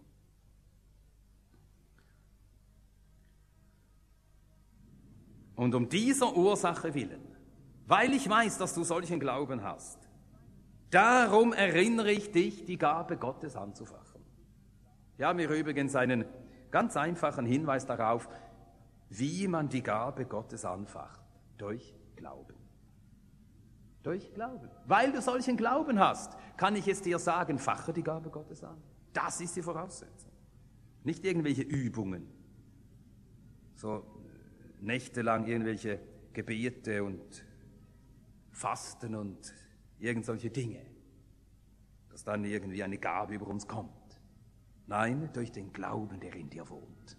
[SPEAKER 2] Und um dieser Ursache willen, weil ich weiß, dass du solchen Glauben hast, darum erinnere ich dich, die Gabe Gottes anzufachen. Wir haben hier übrigens einen ganz einfachen Hinweis darauf, wie man die Gabe Gottes anfacht. Durch Glauben. Durch Glauben. Weil du solchen Glauben hast, kann ich es dir sagen, fache die Gabe Gottes an. Das ist die Voraussetzung. Nicht irgendwelche Übungen. So nächtelang irgendwelche Gebete und Fasten und irgend solche Dinge. Dass dann irgendwie eine Gabe über uns kommt. Nein, durch den Glauben, der in dir wohnt.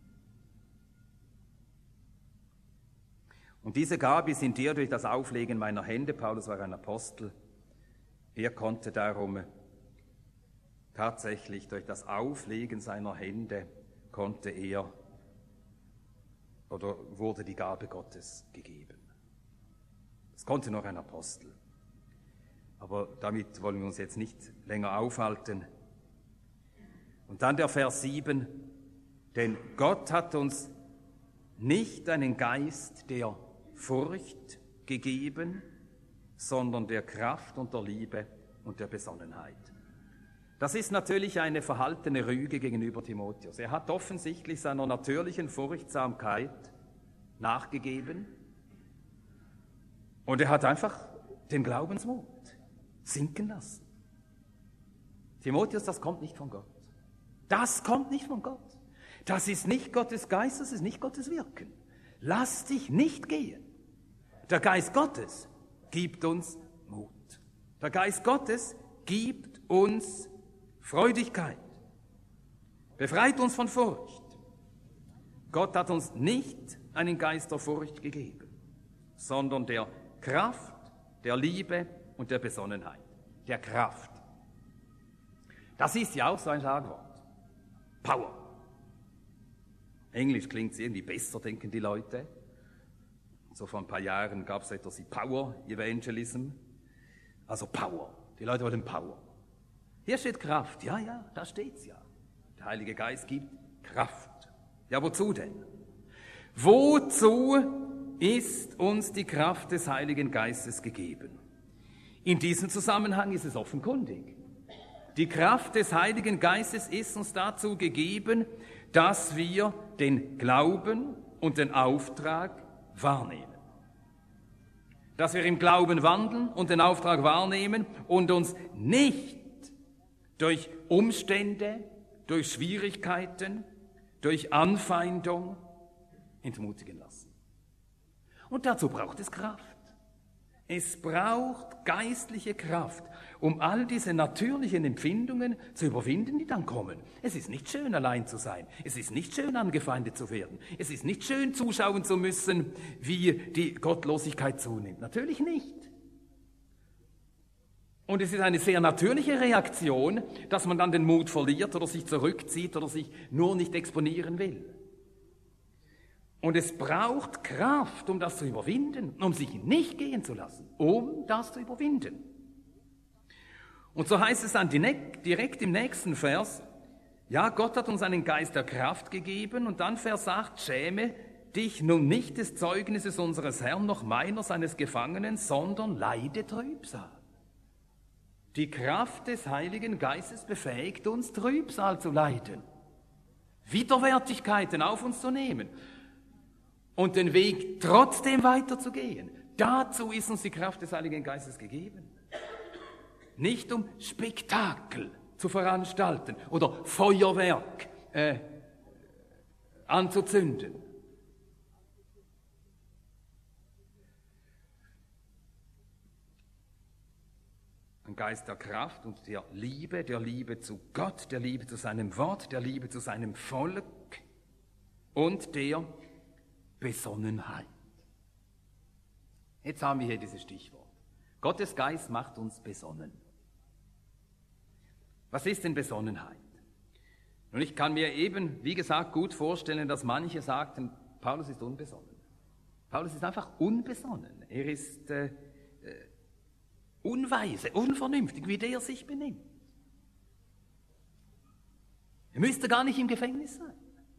[SPEAKER 2] Und diese Gabe ist in dir durch das Auflegen meiner Hände. Paulus war ein Apostel. Er konnte darum tatsächlich durch das Auflegen seiner Hände konnte er oder wurde die Gabe Gottes gegeben. Das konnte noch ein Apostel. Aber damit wollen wir uns jetzt nicht länger aufhalten. Und dann der Vers sieben. Denn Gott hat uns nicht einen Geist der Furcht gegeben, sondern der Kraft und der Liebe und der Besonnenheit. Das ist natürlich eine verhaltene Rüge gegenüber Timotheus. Er hat offensichtlich seiner natürlichen Furchtsamkeit nachgegeben und er hat einfach den Glaubensmut sinken lassen. Timotheus, das kommt nicht von Gott. Das kommt nicht von Gott. Das ist nicht Gottes Geist, das ist nicht Gottes Wirken. Lass dich nicht gehen. Der Geist Gottes gibt uns Mut. Der Geist Gottes gibt uns Freudigkeit. Befreit uns von Furcht. Gott hat uns nicht einen Geist der Furcht gegeben, sondern der Kraft, der Liebe und der Besonnenheit. Der Kraft. Das ist ja auch so ein Schlagwort. Power. Englisch klingt es irgendwie besser, denken die Leute. So vor ein paar Jahren gab es etwas wie Power Evangelism. Also Power. Die Leute wollen Power. Hier steht Kraft. Ja, ja, da steht's ja. Der Heilige Geist gibt Kraft. Ja, wozu denn? Wozu ist uns die Kraft des Heiligen Geistes gegeben? In diesem Zusammenhang ist es offenkundig. Die Kraft des Heiligen Geistes ist uns dazu gegeben, dass wir den Glauben und den Auftrag wahrnehmen. Dass wir im Glauben wandeln und den Auftrag wahrnehmen und uns nicht durch Umstände, durch Schwierigkeiten, durch Anfeindung entmutigen lassen. Und dazu braucht es Kraft. Es braucht geistliche Kraft, um all diese natürlichen Empfindungen zu überwinden, die dann kommen. Es ist nicht schön, allein zu sein. Es ist nicht schön, angefeindet zu werden. Es ist nicht schön, zuschauen zu müssen, wie die Gottlosigkeit zunimmt. Natürlich nicht. Und es ist eine sehr natürliche Reaktion, dass man dann den Mut verliert oder sich zurückzieht oder sich nur nicht exponieren will. Und es braucht Kraft, um das zu überwinden, um sich nicht gehen zu lassen, um das zu überwinden. Und so heißt es dann direkt im nächsten Vers, ja, Gott hat uns einen Geist der Kraft gegeben und dann Vers acht, schäme dich nun nicht des Zeugnisses unseres Herrn, noch meiner seines Gefangenen, sondern leide Trübsal. Die Kraft des Heiligen Geistes befähigt uns, Trübsal zu leiden, Widerwärtigkeiten auf uns zu nehmen und den Weg trotzdem weiterzugehen. Dazu ist uns die Kraft des Heiligen Geistes gegeben. Nicht um Spektakel zu veranstalten oder Feuerwerk äh, anzuzünden. vom Geist der Kraft und der Liebe, der Liebe zu Gott, der Liebe zu seinem Wort, der Liebe zu seinem Volk und der Besonnenheit. Jetzt haben wir hier dieses Stichwort. Gottes Geist macht uns besonnen. Was ist denn Besonnenheit? Und ich kann mir eben, wie gesagt, gut vorstellen, dass manche sagten, Paulus ist unbesonnen. Paulus ist einfach unbesonnen. Er ist äh, äh, unweise, unvernünftig, wie der sich benimmt. Er müsste gar nicht im Gefängnis sein.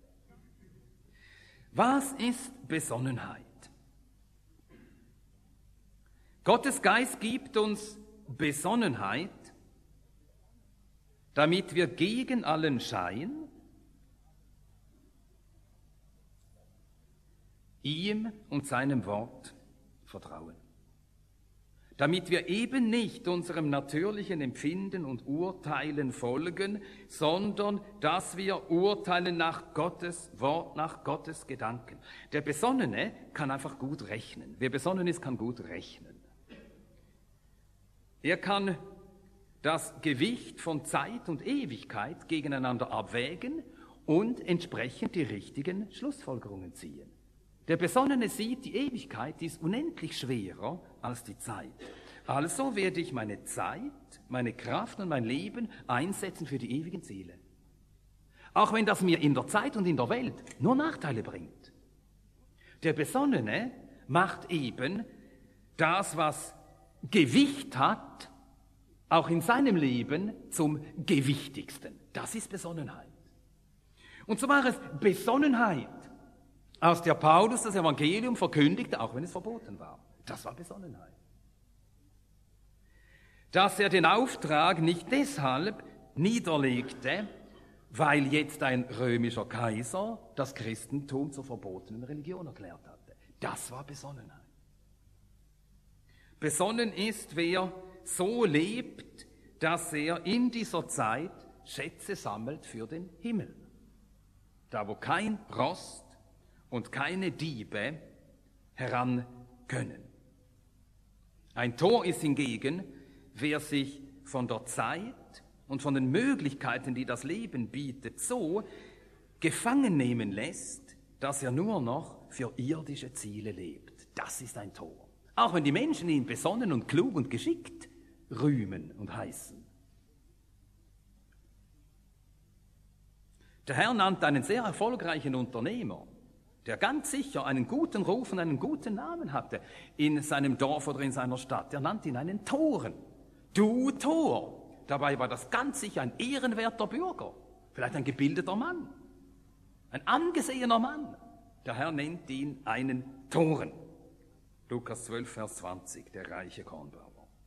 [SPEAKER 2] Was ist Besonnenheit? Gottes Geist gibt uns Besonnenheit, damit wir gegen allen Schein ihm und seinem Wort vertrauen. Damit wir eben nicht unserem natürlichen Empfinden und Urteilen folgen, sondern dass wir urteilen nach Gottes Wort, nach Gottes Gedanken. Der Besonnene kann einfach gut rechnen. Wer besonnen ist, kann gut rechnen. Er kann das Gewicht von Zeit und Ewigkeit gegeneinander abwägen und entsprechend die richtigen Schlussfolgerungen ziehen. Der Besonnene sieht, die Ewigkeit ist unendlich schwerer als die Zeit. Also werde ich meine Zeit, meine Kraft und mein Leben einsetzen für die ewigen Ziele. Auch wenn das mir in der Zeit und in der Welt nur Nachteile bringt. Der Besonnene macht eben das, was Gewicht hat, auch in seinem Leben zum Gewichtigsten. Das ist Besonnenheit. Und so war es Besonnenheit, aus der Paulus das Evangelium verkündigte, auch wenn es verboten war. Das war Besonnenheit. Dass er den Auftrag nicht deshalb niederlegte, weil jetzt ein römischer Kaiser das Christentum zur verbotenen Religion erklärt hatte. Das war Besonnenheit. Besonnen ist, wer so lebt, dass er in dieser Zeit Schätze sammelt für den Himmel. Da, wo kein Rost und keine Diebe heran können. Ein Tor ist hingegen, wer sich von der Zeit und von den Möglichkeiten, die das Leben bietet, so gefangen nehmen lässt, dass er nur noch für irdische Ziele lebt. Das ist ein Tor. Auch wenn die Menschen ihn besonnen und klug und geschickt rühmen und heißen. Der Herr nannte einen sehr erfolgreichen Unternehmer, der ganz sicher einen guten Ruf und einen guten Namen hatte in seinem Dorf oder in seiner Stadt. Er nannte ihn einen Toren. Du Tor! Dabei war das ganz sicher ein ehrenwerter Bürger, vielleicht ein gebildeter Mann, ein angesehener Mann. Der Herr nennt ihn einen Toren. Lukas zwölf, Vers zwanzig, der reiche Kornbauer.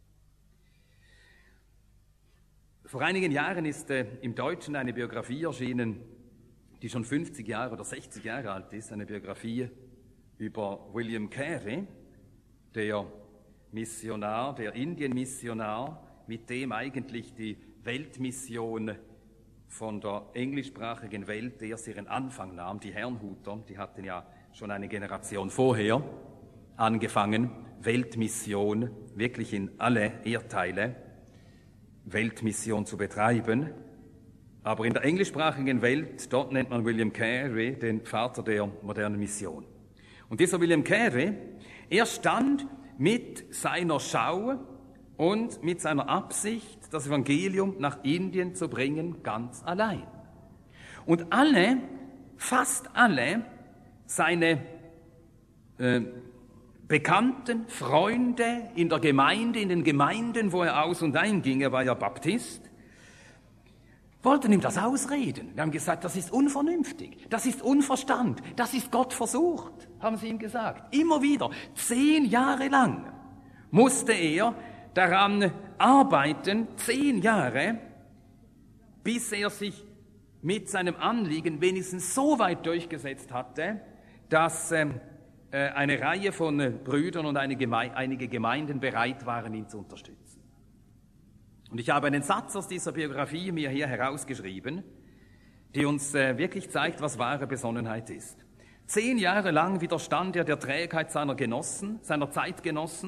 [SPEAKER 2] Vor einigen Jahren ist äh, im Deutschen eine Biografie erschienen, die schon fünfzig Jahre oder sechzig Jahre alt ist, eine Biografie über William Carey, der Missionar, der Indien-Missionar, mit dem eigentlich die Weltmission von der englischsprachigen Welt erst ihren Anfang nahm. Die Herrnhuter, die hatten ja schon eine Generation vorher angefangen, Weltmission wirklich in alle Erdteile Weltmission zu betreiben. Aber in der englischsprachigen Welt, dort nennt man William Carey den Vater der modernen Mission. Und dieser William Carey, er stand mit seiner Schau und mit seiner Absicht, das Evangelium nach Indien zu bringen, ganz allein. Und alle, fast alle, seine äh, Bekannten, Freunde in der Gemeinde, in den Gemeinden, wo er aus und ein ging, er war ja Baptist, wollten ihm das ausreden. Wir haben gesagt, das ist unvernünftig, das ist Unverstand, das ist Gott versucht, haben sie ihm gesagt. Immer wieder, zehn Jahre lang musste er daran arbeiten, zehn Jahre, bis er sich mit seinem Anliegen wenigstens so weit durchgesetzt hatte, dass äh, eine Reihe von äh, Brüdern und eine Geme- einige Gemeinden bereit waren, ihn zu unterstützen. Und ich habe einen Satz aus dieser Biografie mir hier herausgeschrieben, die uns äh, wirklich zeigt, was wahre Besonnenheit ist. Zehn Jahre lang widerstand er der Trägheit seiner Genossen, seiner Zeitgenossen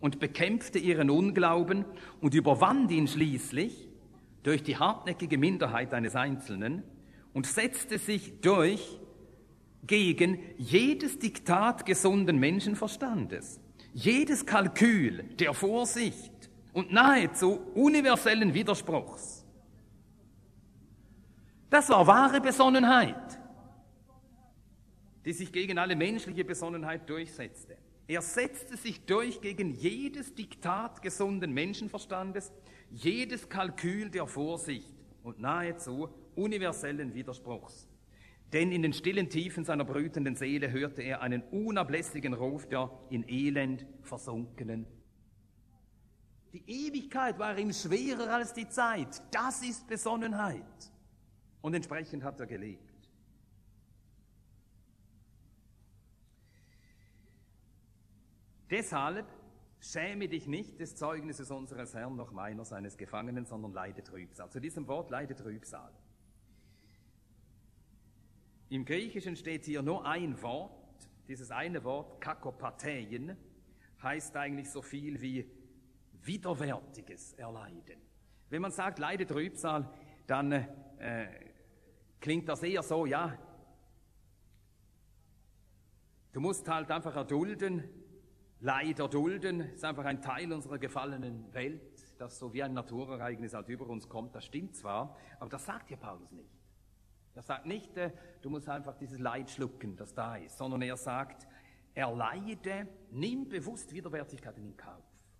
[SPEAKER 2] und bekämpfte ihren Unglauben und überwand ihn schließlich durch die hartnäckige Minderheit eines Einzelnen und setzte sich durch gegen jedes Diktat gesunden Menschenverstandes, jedes Kalkül der Vorsicht und nahezu universellen Widerspruchs. Das war wahre Besonnenheit, die sich gegen alle menschliche Besonnenheit durchsetzte. Er setzte sich durch gegen jedes Diktat gesunden Menschenverstandes, jedes Kalkül der Vorsicht und nahezu universellen Widerspruchs. Denn in den stillen Tiefen seiner brütenden Seele hörte er einen unablässigen Ruf der in Elend versunkenen. Die Ewigkeit war ihm schwerer als die Zeit. Das ist Besonnenheit. Und entsprechend hat er gelebt. Deshalb schäme dich nicht des Zeugnisses unseres Herrn noch meiner seines Gefangenen, sondern leide Trübsal. Zu diesem Wort leide Trübsal. Im Griechischen steht hier nur ein Wort. Dieses eine Wort, kakopatheien, heißt eigentlich so viel wie widerwärtiges Erleiden. Wenn man sagt, leide Trübsal, dann äh, klingt das eher so, ja, du musst halt einfach erdulden, Leid erdulden, ist einfach ein Teil unserer gefallenen Welt, das so wie ein Naturereignis halt über uns kommt. Das stimmt zwar, aber das sagt hier Paulus nicht. Er sagt nicht, äh, du musst einfach dieses Leid schlucken, das da ist, sondern er sagt, erleide, nimm bewusst Widerwärtigkeiten in Kauf.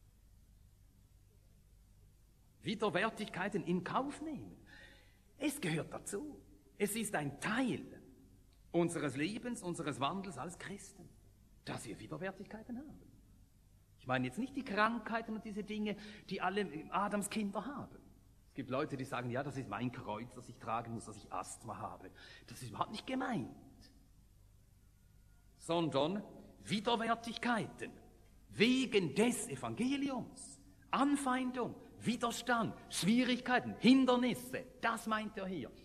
[SPEAKER 2] Widerwärtigkeiten in Kauf nehmen. Es gehört dazu. Es ist ein Teil unseres Lebens, unseres Wandels als Christen, dass wir Widerwärtigkeiten haben. Ich meine jetzt nicht die Krankheiten und diese Dinge, die alle Adams Kinder haben. Es gibt Leute, die sagen, ja, das ist mein Kreuz, das ich tragen muss, dass ich Asthma habe. Das ist überhaupt nicht gemeint. Sondern Widerwärtigkeiten wegen des Evangeliums, Anfeindung, Widerstand, Schwierigkeiten, Hindernisse, das meint er hier.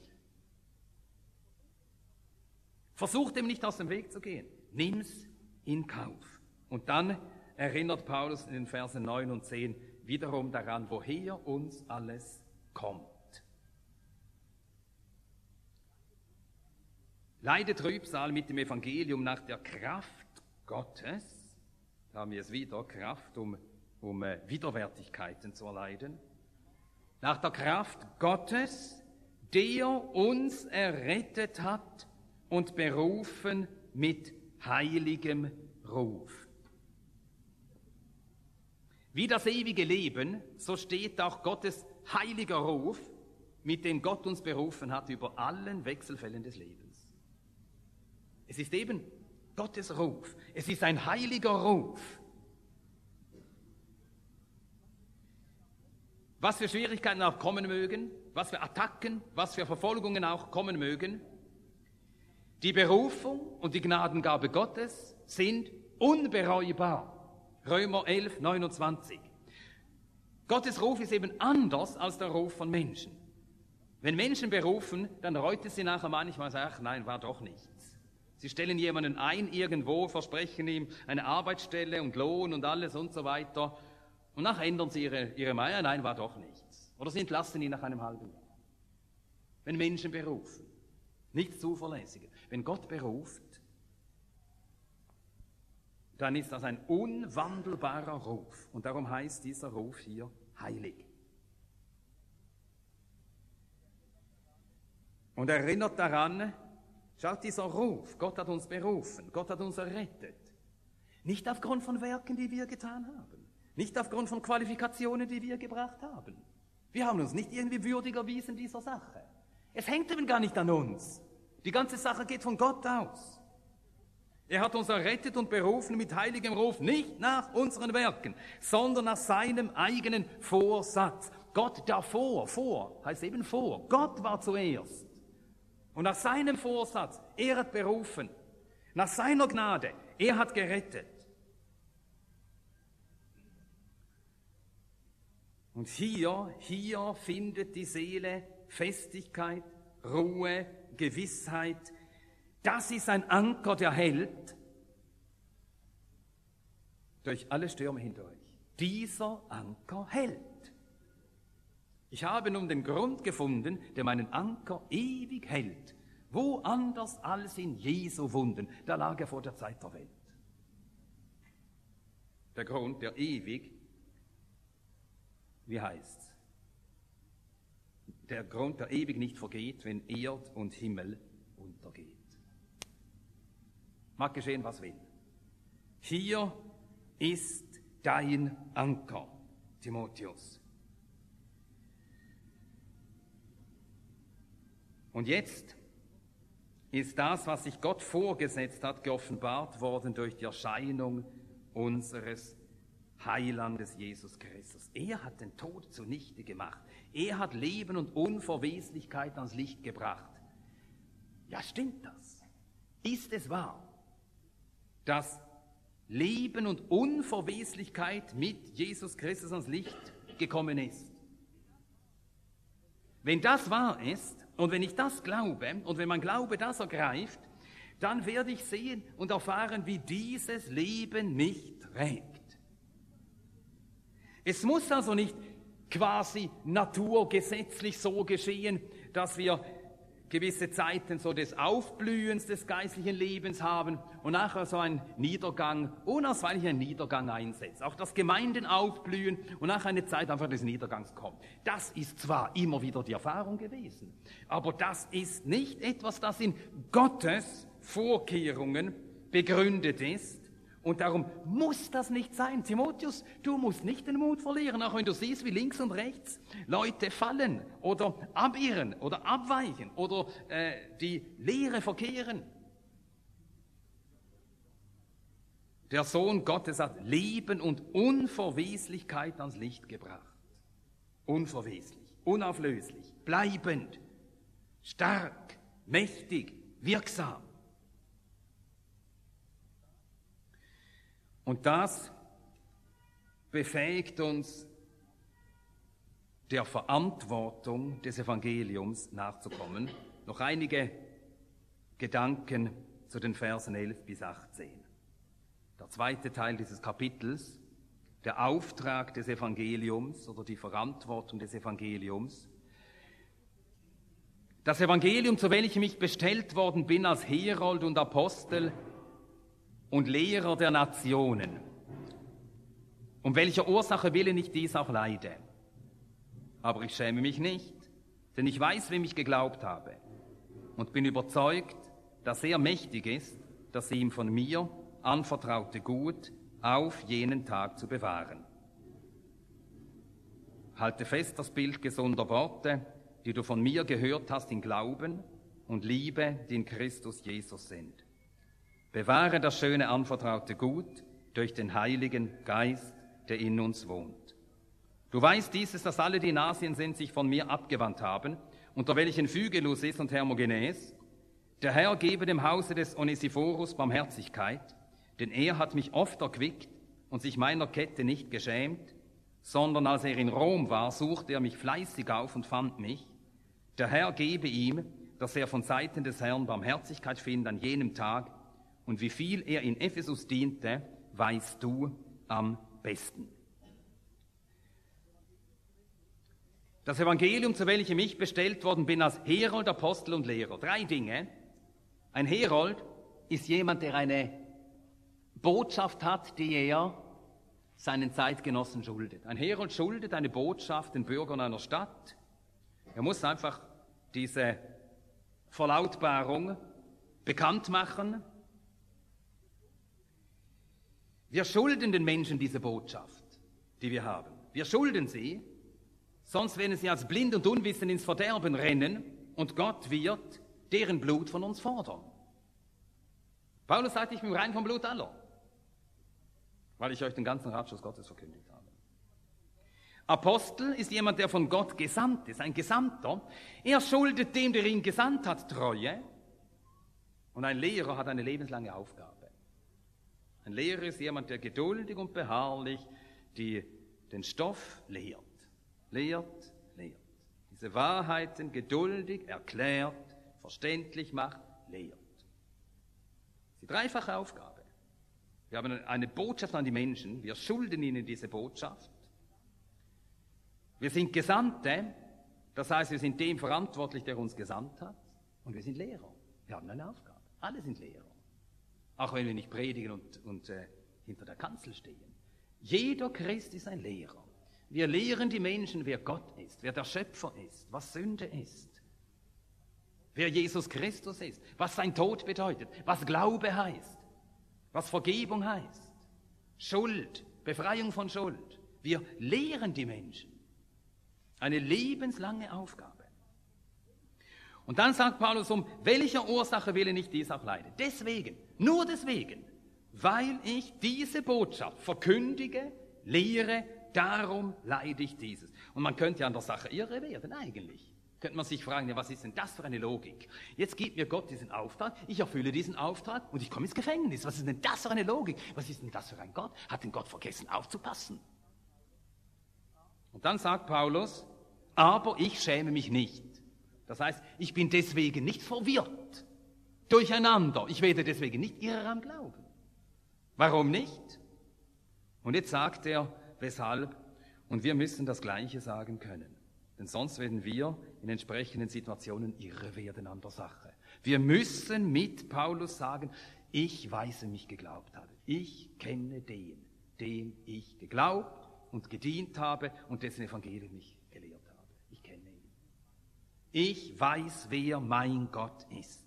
[SPEAKER 2] Versuch dem nicht aus dem Weg zu gehen. Nimm's in Kauf. Und dann erinnert Paulus in den Versen neun und zehn wiederum daran, woher uns alles kommt. Leide Trübsal mit dem Evangelium nach der Kraft Gottes, da haben wir es wieder, Kraft, um, um äh, Widerwärtigkeiten zu erleiden, nach der Kraft Gottes, der uns errettet hat und berufen mit heiligem Ruf. Wie das ewige Leben, so steht auch Gottes heiliger Ruf, mit dem Gott uns berufen hat, über allen Wechselfällen des Lebens. Es ist eben Gottes Ruf. Es ist ein heiliger Ruf. Was für Schwierigkeiten auch kommen mögen, was für Attacken, was für Verfolgungen auch kommen mögen, die Berufung und die Gnadengabe Gottes sind unbereubar. Römer elf, neunundzwanzig. Gottes Ruf ist eben anders als der Ruf von Menschen. Wenn Menschen berufen, dann reut es sie nachher manchmal und sagen, ach nein, war doch nichts. Sie stellen jemanden ein irgendwo, versprechen ihm eine Arbeitsstelle und Lohn und alles und so weiter. Und nachher ändern sie ihre, ihre Meinung, nein, war doch nichts. Oder sie entlassen ihn nach einem halben Jahr. Wenn Menschen berufen, nichts Zuverlässiges. Wenn Gott beruft, dann ist das ein unwandelbarer Ruf. Und darum heißt dieser Ruf hier heilig. Und erinnert daran, schaut, dieser Ruf, Gott hat uns berufen, Gott hat uns errettet. Nicht aufgrund von Werken, die wir getan haben. Nicht aufgrund von Qualifikationen, die wir gebracht haben. Wir haben uns nicht irgendwie würdig erwiesen dieser Sache. Es hängt eben gar nicht an uns. Die ganze Sache geht von Gott aus. Er hat uns errettet und berufen mit heiligem Ruf, nicht nach unseren Werken, sondern nach seinem eigenen Vorsatz. Gott davor, vor, heißt eben vor. Gott war zuerst. Und nach seinem Vorsatz, er hat berufen. Nach seiner Gnade, er hat gerettet. Und hier, hier findet die Seele Festigkeit, Ruhe, Gewissheit. Das ist ein Anker, der hält durch alle Stürme hindurch. dieser Anker hält. Ich habe nun den Grund gefunden, der meinen Anker ewig hält. Wo anders als in Jesu Wunden, da lag er vor der Zeit der Welt. Der Grund, der ewig, wie heißt's? Der Grund, der ewig nicht vergeht, wenn Erd und Himmel untergeht. Mag geschehen, was will. Hier ist dein Anker, Timotheus. Und jetzt ist das, was sich Gott vorgesetzt hat, geoffenbart worden durch die Erscheinung unseres Heilandes Jesus Christus. Er hat den Tod zunichte gemacht. Er hat Leben und Unverweslichkeit ans Licht gebracht. Ja, stimmt das? Ist es wahr, dass Leben und Unverweslichkeit mit Jesus Christus ans Licht gekommen ist? Wenn das wahr ist und wenn ich das glaube und wenn mein Glaube das ergreift, dann werde ich sehen und erfahren, wie dieses Leben mich trägt. Es muss also nicht quasi naturgesetzlich so geschehen, dass wir gewisse Zeiten so des Aufblühens des geistlichen Lebens haben und nachher so ein Niedergang, unausweichlich ein Niedergang einsetzt. Auch das Gemeinden aufblühen und nachher eine Zeit einfach des Niedergangs kommt. Das ist zwar immer wieder die Erfahrung gewesen, aber das ist nicht etwas, das in Gottes Vorkehrungen begründet ist. Und darum muss das nicht sein. Timotheus, du musst nicht den Mut verlieren, auch wenn du siehst, wie links und rechts Leute fallen oder abirren oder abweichen oder äh, die Lehre verkehren. Der Sohn Gottes hat Leben und Unverweslichkeit ans Licht gebracht. Unverweslich, unauflöslich, bleibend, stark, mächtig, wirksam. Und das befähigt uns, der Verantwortung des Evangeliums nachzukommen. Noch einige Gedanken zu den Versen elf bis achtzehn. Der zweite Teil dieses Kapitels, der Auftrag des Evangeliums oder die Verantwortung des Evangeliums. Das Evangelium, zu welchem ich bestellt worden bin als Herold und Apostel und Lehrer der Nationen, um welcher Ursache willen ich dies auch leide. Aber ich schäme mich nicht, denn ich weiß, wem ich geglaubt habe und bin überzeugt, dass er mächtig ist, das ihm von mir anvertraute Gut auf jenen Tag zu bewahren. Halte fest das Bild gesunder Worte, die du von mir gehört hast in Glauben und Liebe, die in Christus Jesus sind. Bewahre das schöne anvertraute Gut durch den Heiligen Geist, der in uns wohnt. Du weißt dieses, dass alle, die in Asien sind, sich von mir abgewandt haben, unter welchen Phygelus ist und Hermogenes. Der Herr gebe dem Hause des Onesiphorus Barmherzigkeit, denn er hat mich oft erquickt und sich meiner Kette nicht geschämt, sondern als er in Rom war, suchte er mich fleißig auf und fand mich. Der Herr gebe ihm, dass er von Seiten des Herrn Barmherzigkeit findet an jenem Tag, und wie viel er in Ephesus diente, weißt du am besten. Das Evangelium, zu welchem ich bestellt worden bin als Herold, Apostel und Lehrer. Drei Dinge. Ein Herold ist jemand, der eine Botschaft hat, die er seinen Zeitgenossen schuldet. Ein Herold schuldet eine Botschaft den Bürgern einer Stadt. Er muss einfach diese Verlautbarung bekannt machen. Wir schulden den Menschen diese Botschaft, die wir haben. Wir schulden sie, sonst werden sie als blind und unwissend ins Verderben rennen und Gott wird deren Blut von uns fordern. Paulus sagt, ich bin rein vom Blut aller, weil ich euch den ganzen Ratschluss Gottes verkündigt habe. Apostel ist jemand, der von Gott gesandt ist, ein Gesandter. Er schuldet dem, der ihn gesandt hat, Treue. Und ein Lehrer hat eine lebenslange Aufgabe. Ein Lehrer ist jemand, der geduldig und beharrlich die, den Stoff lehrt. Lehrt, lehrt. Diese Wahrheiten geduldig erklärt, verständlich macht, lehrt. Die dreifache Aufgabe. Wir haben eine Botschaft an die Menschen. Wir schulden ihnen diese Botschaft. Wir sind Gesandte. Das heißt, wir sind dem verantwortlich, der uns gesandt hat. Und wir sind Lehrer. Wir haben eine Aufgabe. Alle sind Lehrer. Auch wenn wir nicht predigen und, und äh, hinter der Kanzel stehen. Jeder Christ ist ein Lehrer. Wir lehren die Menschen, wer Gott ist, wer der Schöpfer ist, was Sünde ist, wer Jesus Christus ist, was sein Tod bedeutet, was Glaube heißt, was Vergebung heißt, Schuld, Befreiung von Schuld. Wir lehren die Menschen. Eine lebenslange Aufgabe. Und dann sagt Paulus, um welcher Ursache willen ich dies auch leide? Deswegen, nur deswegen, weil ich diese Botschaft verkündige, lehre, darum leide ich dieses. Und man könnte ja an der Sache irre werden, eigentlich. Könnte man sich fragen, ja, was ist denn das für eine Logik? Jetzt gibt mir Gott diesen Auftrag, ich erfülle diesen Auftrag und ich komme ins Gefängnis. Was ist denn das für eine Logik? Was ist denn das für ein Gott? Hat denn Gott vergessen aufzupassen? Und dann sagt Paulus, aber ich schäme mich nicht. Das heißt, ich bin deswegen nicht verwirrt, durcheinander. Ich werde deswegen nicht irre am Glauben. Warum nicht? Und jetzt sagt er, weshalb? Und wir müssen das Gleiche sagen können. Denn sonst werden wir in entsprechenden Situationen irre werden an der Sache. Wir müssen mit Paulus sagen, ich weiß, wem ich geglaubt habe. Ich kenne den, dem ich geglaubt und gedient habe und dessen Evangelium ich gelehrt habe. Ich kenne ihn. Ich weiß, wer mein Gott ist.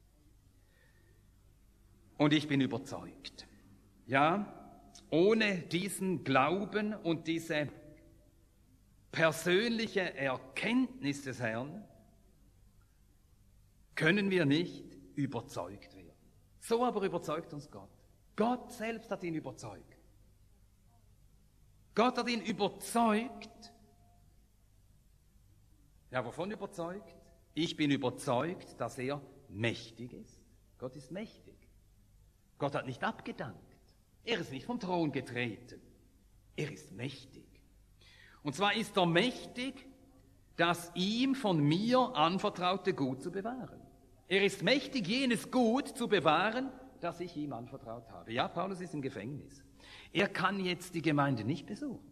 [SPEAKER 2] Und ich bin überzeugt. Ja, ohne diesen Glauben und diese persönliche Erkenntnis des Herrn können wir nicht überzeugt werden. So aber überzeugt uns Gott. Gott selbst hat ihn überzeugt. Gott hat ihn überzeugt. Ja, wovon überzeugt? Ich bin überzeugt, dass er mächtig ist. Gott ist mächtig. Gott hat nicht abgedankt. Er ist nicht vom Thron getreten. Er ist mächtig. Und zwar ist er mächtig, das ihm von mir anvertraute Gut zu bewahren. Er ist mächtig, jenes Gut zu bewahren, das ich ihm anvertraut habe. Ja, Paulus ist im Gefängnis. Er kann jetzt die Gemeinde nicht besuchen.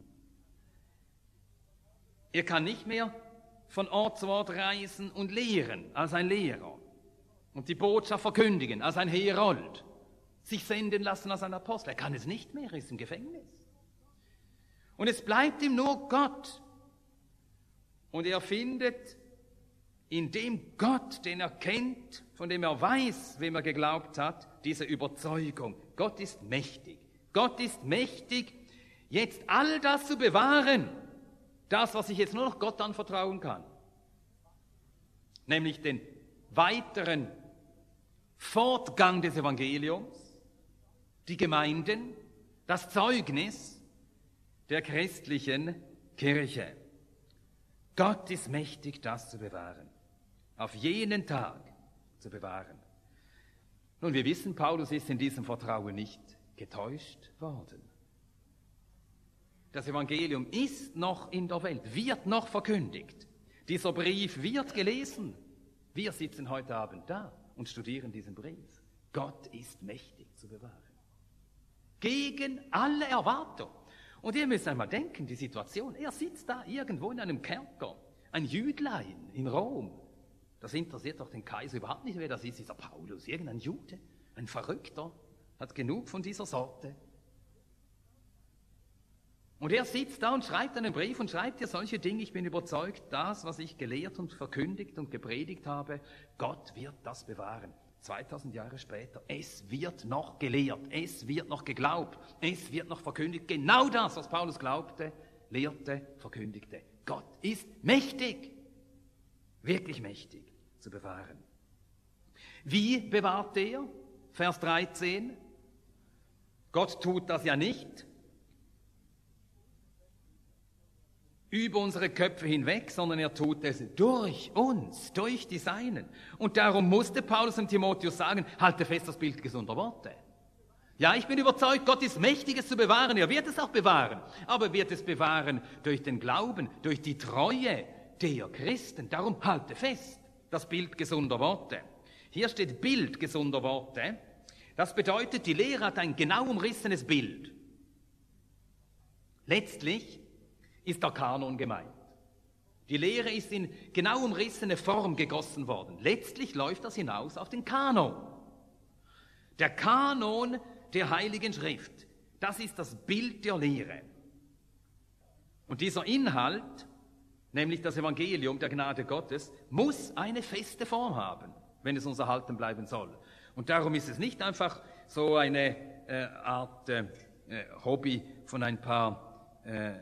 [SPEAKER 2] Er kann nicht mehr von Ort zu Ort reisen und lehren als ein Lehrer und die Botschaft verkündigen als ein Herold, sich senden lassen als ein Apostel. Er kann es nicht mehr, er ist im Gefängnis. Und es bleibt ihm nur Gott. Und er findet in dem Gott, den er kennt, von dem er weiß, wem er geglaubt hat, diese Überzeugung. Gott ist mächtig. Gott ist mächtig, jetzt all das zu bewahren, das, was ich jetzt nur noch Gott anvertrauen kann. Nämlich den weiteren Fortgang des Evangeliums, die Gemeinden, das Zeugnis der christlichen Kirche. Gott ist mächtig, das zu bewahren. Auf jenen Tag zu bewahren. Nun, wir wissen, Paulus ist in diesem Vertrauen nicht getäuscht worden. Das Evangelium ist noch in der Welt, wird noch verkündigt. Dieser Brief wird gelesen. Wir sitzen heute Abend da und studieren diesen Brief. Gott ist mächtig zu bewahren. Gegen alle Erwartung. Und ihr müsst einmal denken, die Situation, er sitzt da irgendwo in einem Kerker, ein Jüdlein in Rom. Das interessiert doch den Kaiser überhaupt nicht, wer das ist, dieser Paulus, irgendein Jude, ein Verrückter, hat genug von dieser Sorte. Und er sitzt da und schreibt einen Brief und schreibt dir solche Dinge, ich bin überzeugt, das, was ich gelehrt und verkündigt und gepredigt habe, Gott wird das bewahren. zweitausend Jahre später, es wird noch gelehrt, es wird noch geglaubt, es wird noch verkündigt. Genau das, was Paulus glaubte, lehrte, verkündigte. Gott ist mächtig, wirklich mächtig zu bewahren. Wie bewahrt er? Vers dreizehn. Gott tut das ja nicht über unsere Köpfe hinweg, sondern er tut es durch uns, durch die Seinen. Und darum musste Paulus dem Timotheus sagen, halte fest das Bild gesunder Worte. Ja, ich bin überzeugt, Gott ist mächtig, es zu bewahren. Er wird es auch bewahren. Aber er wird es bewahren durch den Glauben, durch die Treue der Christen. Darum halte fest das Bild gesunder Worte. Hier steht Bild gesunder Worte. Das bedeutet, die Lehre hat ein genau umrissenes Bild. Letztlich ist der Kanon gemeint. Die Lehre ist in genau umrissene Form gegossen worden. Letztlich läuft das hinaus auf den Kanon. Der Kanon der Heiligen Schrift, das ist das Bild der Lehre. Und dieser Inhalt, nämlich das Evangelium der Gnade Gottes, muss eine feste Form haben, wenn es uns erhalten bleiben soll. Und darum ist es nicht einfach so eine äh, Art äh, Hobby von ein paar äh,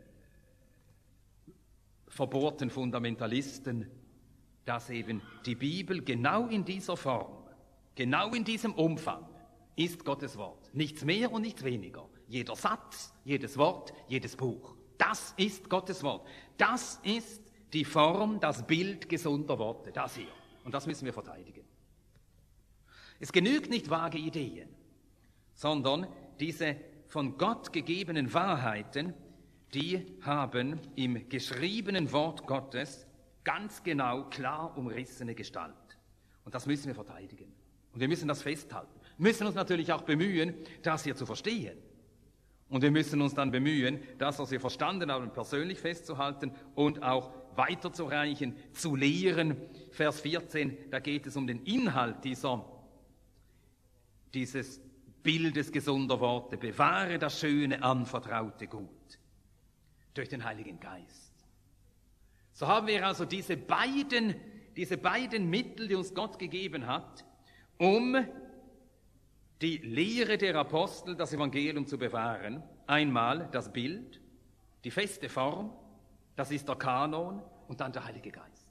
[SPEAKER 2] verbohrten Fundamentalisten, dass eben die Bibel genau in dieser Form, genau in diesem Umfang ist Gottes Wort. Nichts mehr und nichts weniger. Jeder Satz, jedes Wort, jedes Buch. Das ist Gottes Wort. Das ist die Form, das Bild gesunder Worte. Das hier. Und das müssen wir verteidigen. Es genügt nicht vage Ideen, sondern diese von Gott gegebenen Wahrheiten, die haben im geschriebenen Wort Gottes ganz genau, klar umrissene Gestalt. Und das müssen wir verteidigen. Und wir müssen das festhalten. Wir müssen uns natürlich auch bemühen, das hier zu verstehen. Und wir müssen uns dann bemühen, das, was wir verstanden haben, persönlich festzuhalten und auch weiterzureichen, zu lehren. Vers vierzehn, da geht es um den Inhalt dieser, dieses Bildes gesunder Worte. Bewahre das schöne, anvertraute Gut durch den Heiligen Geist. So haben wir also diese beiden, diese beiden Mittel, die uns Gott gegeben hat, um die Lehre der Apostel, das Evangelium zu bewahren. Einmal das Bild, die feste Form, das ist der Kanon, und dann der Heilige Geist.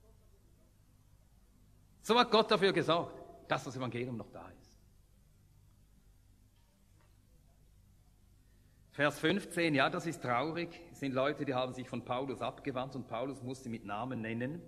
[SPEAKER 2] So hat Gott dafür gesorgt, dass das Evangelium noch da ist. Vers fünfzehn, ja, das ist traurig. Es sind Leute, die haben sich von Paulus abgewandt und Paulus musste mit Namen nennen.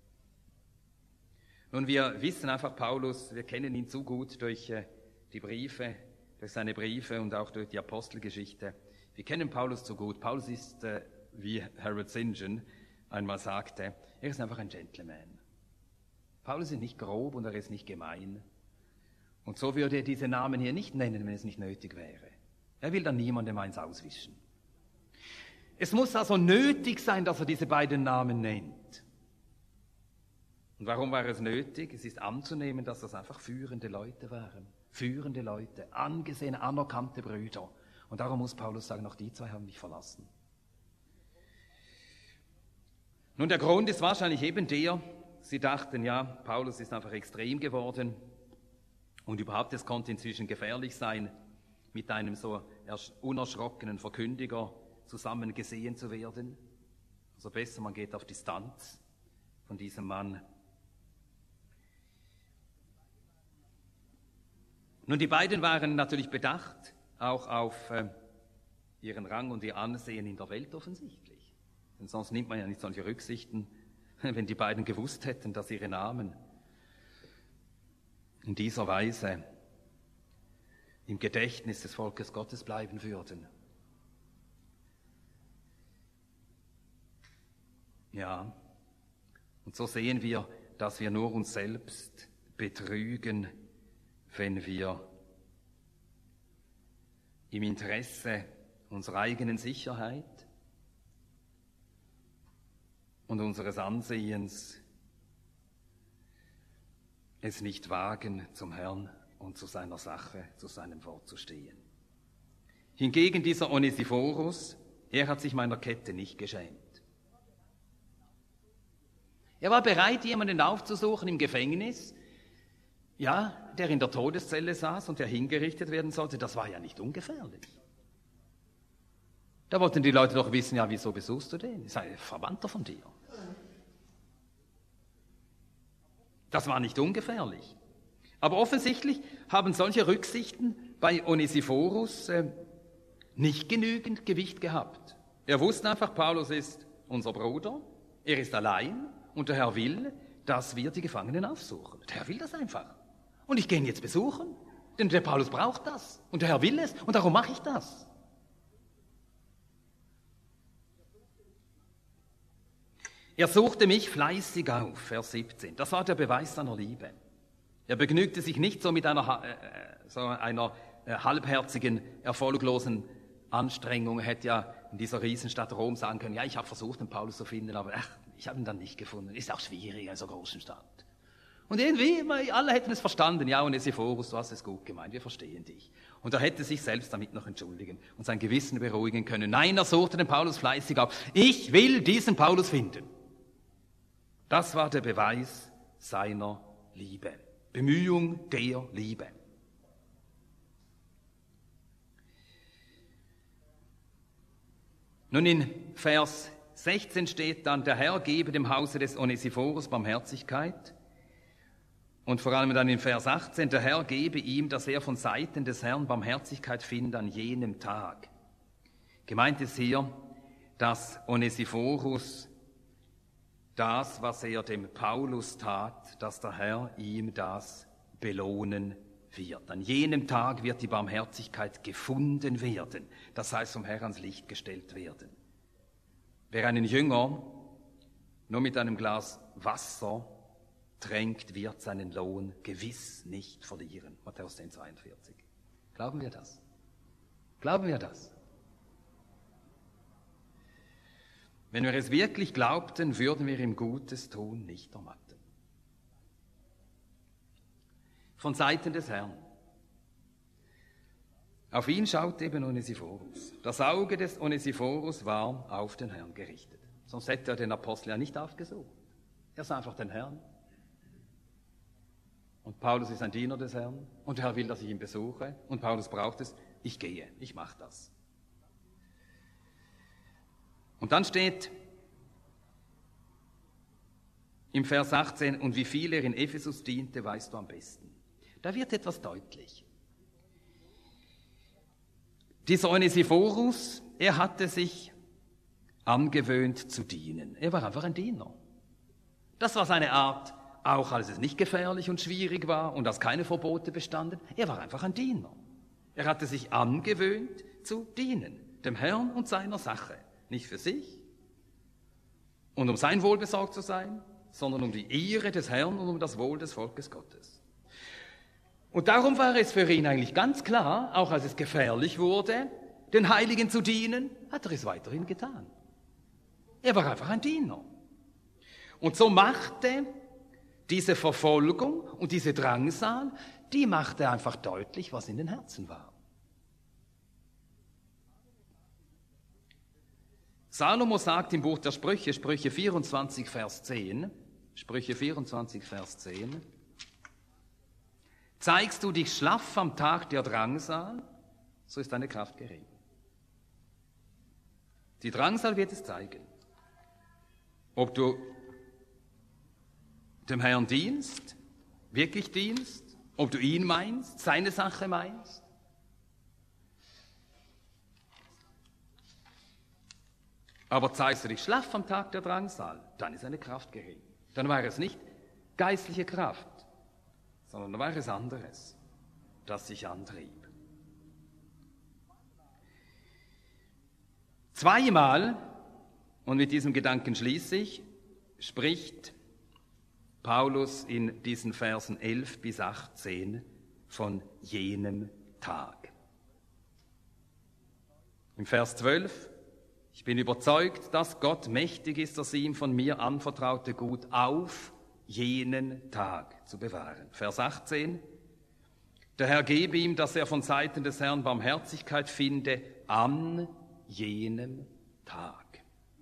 [SPEAKER 2] Nun, wir wissen einfach Paulus, wir kennen ihn zu gut durch äh, die Briefe, durch seine Briefe und auch durch die Apostelgeschichte. Wir kennen Paulus zu gut. Paulus ist, äh, wie Harold St. John einmal sagte, er ist einfach ein Gentleman. Paulus ist nicht grob und er ist nicht gemein. Und so würde er diese Namen hier nicht nennen, wenn es nicht nötig wäre. Er will dann niemandem eins auswischen. Es muss also nötig sein, dass er diese beiden Namen nennt. Und warum war es nötig? Es ist anzunehmen, dass das einfach führende Leute waren. Führende Leute, angesehene, anerkannte Brüder. Und darum muss Paulus sagen, auch die zwei haben mich verlassen. Nun, der Grund ist wahrscheinlich eben der, sie dachten, ja, Paulus ist einfach extrem geworden und überhaupt, es konnte inzwischen gefährlich sein, mit einem so unerschrockenen Verkündiger zusammen gesehen zu werden. Also besser, man geht auf Distanz von diesem Mann. Nun, die beiden waren natürlich bedacht, auch auf äh, ihren Rang und ihr Ansehen in der Welt offensichtlich. Denn sonst nimmt man ja nicht solche Rücksichten, wenn die beiden gewusst hätten, dass ihre Namen in dieser Weise im Gedächtnis des Volkes Gottes bleiben würden. Ja, und so sehen wir, dass wir nur uns selbst betrügen, wenn wir im Interesse unserer eigenen Sicherheit und unseres Ansehens es nicht wagen, zum Herrn und zu seiner Sache, zu seinem Wort zu stehen. Hingegen dieser Onesiphorus, er hat sich meiner Kette nicht geschämt. Er war bereit, jemanden aufzusuchen im Gefängnis, ja, der in der Todeszelle saß und der hingerichtet werden sollte. Das war ja nicht ungefährlich. Da wollten die Leute doch wissen, ja, wieso besuchst du den? Ist ein Verwandter von dir. Das war nicht ungefährlich. Aber offensichtlich haben solche Rücksichten bei Onesiphorus äh, nicht genügend Gewicht gehabt. Er wusste einfach, Paulus ist unser Bruder, er ist allein und der Herr will, dass wir die Gefangenen aufsuchen. Der Herr will das einfach. Und ich gehe ihn jetzt besuchen, denn der Paulus braucht das und der Herr will es und darum mache ich das. Er suchte mich fleißig auf, Vers siebzehn. Das war der Beweis seiner Liebe. Er begnügte sich nicht so mit einer, äh, so einer äh, halbherzigen, erfolglosen Anstrengung. Er hätte ja in dieser Riesenstadt Rom sagen können, ja, ich habe versucht, den Paulus zu finden, aber ach, ich habe ihn dann nicht gefunden. Ist auch schwierig in so großen Stadt. Und irgendwie, alle hätten es verstanden. Ja, Onesiphorus, du hast es gut gemeint, wir verstehen dich. Und er hätte sich selbst damit noch entschuldigen und sein Gewissen beruhigen können. Nein, er suchte den Paulus fleißig auf. Ich will diesen Paulus finden. Das war der Beweis seiner Liebe. Bemühung der Liebe. Nun in Vers sechzehn steht dann, der Herr gebe dem Hause des Onesiphorus Barmherzigkeit. Und vor allem dann in Vers achtzehn, der Herr gebe ihm, dass er von Seiten des Herrn Barmherzigkeit finde an jenem Tag. Gemeint ist hier, dass Onesiphorus das, was er dem Paulus tat, dass der Herr ihm das belohnen wird. An jenem Tag wird die Barmherzigkeit gefunden werden, das heißt vom Herrn ans Licht gestellt werden. Wer einen Jünger nur mit einem Glas Wasser tränkt, wird seinen Lohn gewiss nicht verlieren. Matthäus zehn, zweiundvierzig. Glauben wir das? Glauben wir das? Wenn wir es wirklich glaubten, würden wir ihm Gutes tun, nicht ermatten. Von Seiten des Herrn. Auf ihn schaut eben Onesiphorus. Das Auge des Onesiphorus war auf den Herrn gerichtet. Sonst hätte er den Apostel ja nicht aufgesucht. Er sah einfach den Herrn. Und Paulus ist ein Diener des Herrn. Und der Herr will, dass ich ihn besuche. Und Paulus braucht es. Ich gehe, ich mache das. Und dann steht im Vers achtzehn, und wie viel er in Ephesus diente, weißt du am besten. Da wird etwas deutlich. Dieser Onesiphorus, er hatte sich angewöhnt zu dienen. Er war einfach ein Diener. Das war seine Art, auch als es nicht gefährlich und schwierig war und als keine Verbote bestanden. Er war einfach ein Diener. Er hatte sich angewöhnt zu dienen, dem Herrn und seiner Sache. Nicht für sich und um sein Wohl besorgt zu sein, sondern um die Ehre des Herrn und um das Wohl des Volkes Gottes. Und darum war es für ihn eigentlich ganz klar, auch als es gefährlich wurde, den Heiligen zu dienen, hat er es weiterhin getan. Er war einfach ein Diener. Und so machte diese Verfolgung und diese Drangsal, die machte einfach deutlich, was in den Herzen war. Salomo sagt im Buch der Sprüche, Sprüche vierundzwanzig, Vers zehn, Sprüche vierundzwanzig, Vers zehn, zeigst du dich schlaff am Tag der Drangsal, so ist deine Kraft gering. Die Drangsal wird es zeigen, ob du dem Herrn dienst, wirklich dienst, ob du ihn meinst, seine Sache meinst. Aber zeigst du dich schlaff am Tag der Drangsal, dann ist deine Kraft gering. Dann war es nicht geistliche Kraft, sondern dann war es anderes, das sich antrieb. Zweimal, und mit diesem Gedanken schließe ich, spricht Paulus in diesen Versen elf bis achtzehn von jenem Tag. Im Vers zwölf, ich bin überzeugt, dass Gott mächtig ist, das ihm von mir anvertraute Gut auf jenen Tag zu bewahren. Vers achtzehn, der Herr gebe ihm, dass er von Seiten des Herrn Barmherzigkeit finde an jenem Tag.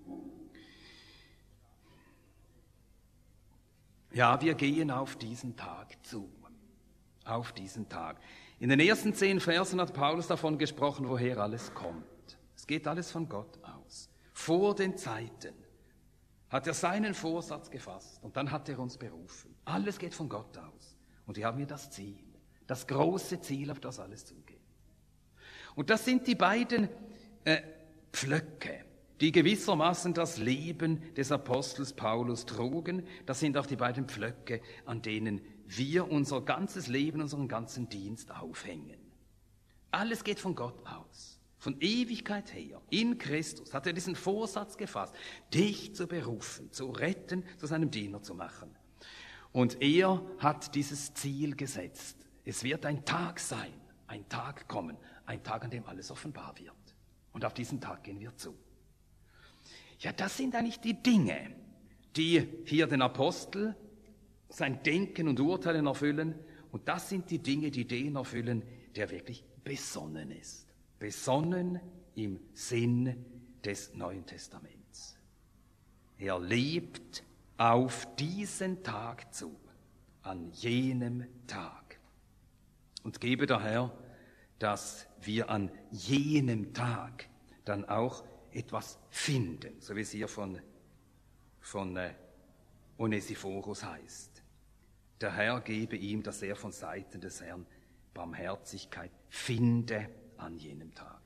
[SPEAKER 2] Ja, wir gehen auf diesen Tag zu. Auf diesen Tag. In den ersten zehn Versen hat Paulus davon gesprochen, woher alles kommt. Es geht alles von Gott aus. Vor den Zeiten hat er seinen Vorsatz gefasst und dann hat er uns berufen. Alles geht von Gott aus. Und hier haben wir das Ziel, das große Ziel, auf das alles zugeht. Und das sind die beiden äh, Pflöcke, die gewissermaßen das Leben des Apostels Paulus trugen. Das sind auch die beiden Pflöcke, an denen wir unser ganzes Leben, unseren ganzen Dienst aufhängen. Alles geht von Gott aus. Von Ewigkeit her, in Christus, hat er diesen Vorsatz gefasst, dich zu berufen, zu retten, zu seinem Diener zu machen. Und er hat dieses Ziel gesetzt. Es wird ein Tag sein, ein Tag kommen, ein Tag, an dem alles offenbar wird. Und auf diesen Tag gehen wir zu. Ja, das sind eigentlich die Dinge, die hier den Apostel sein Denken und Urteilen erfüllen. Und das sind die Dinge, die den erfüllen, der wirklich besonnen ist. Besonnen im Sinn des Neuen Testaments. Er lebt auf diesen Tag zu, an jenem Tag. Und gebe daher, dass wir an jenem Tag dann auch etwas finden, so wie es hier von, von äh, Onesiphorus heißt. Der Herr gebe ihm, dass er von Seiten des Herrn Barmherzigkeit finde an jenem Tag.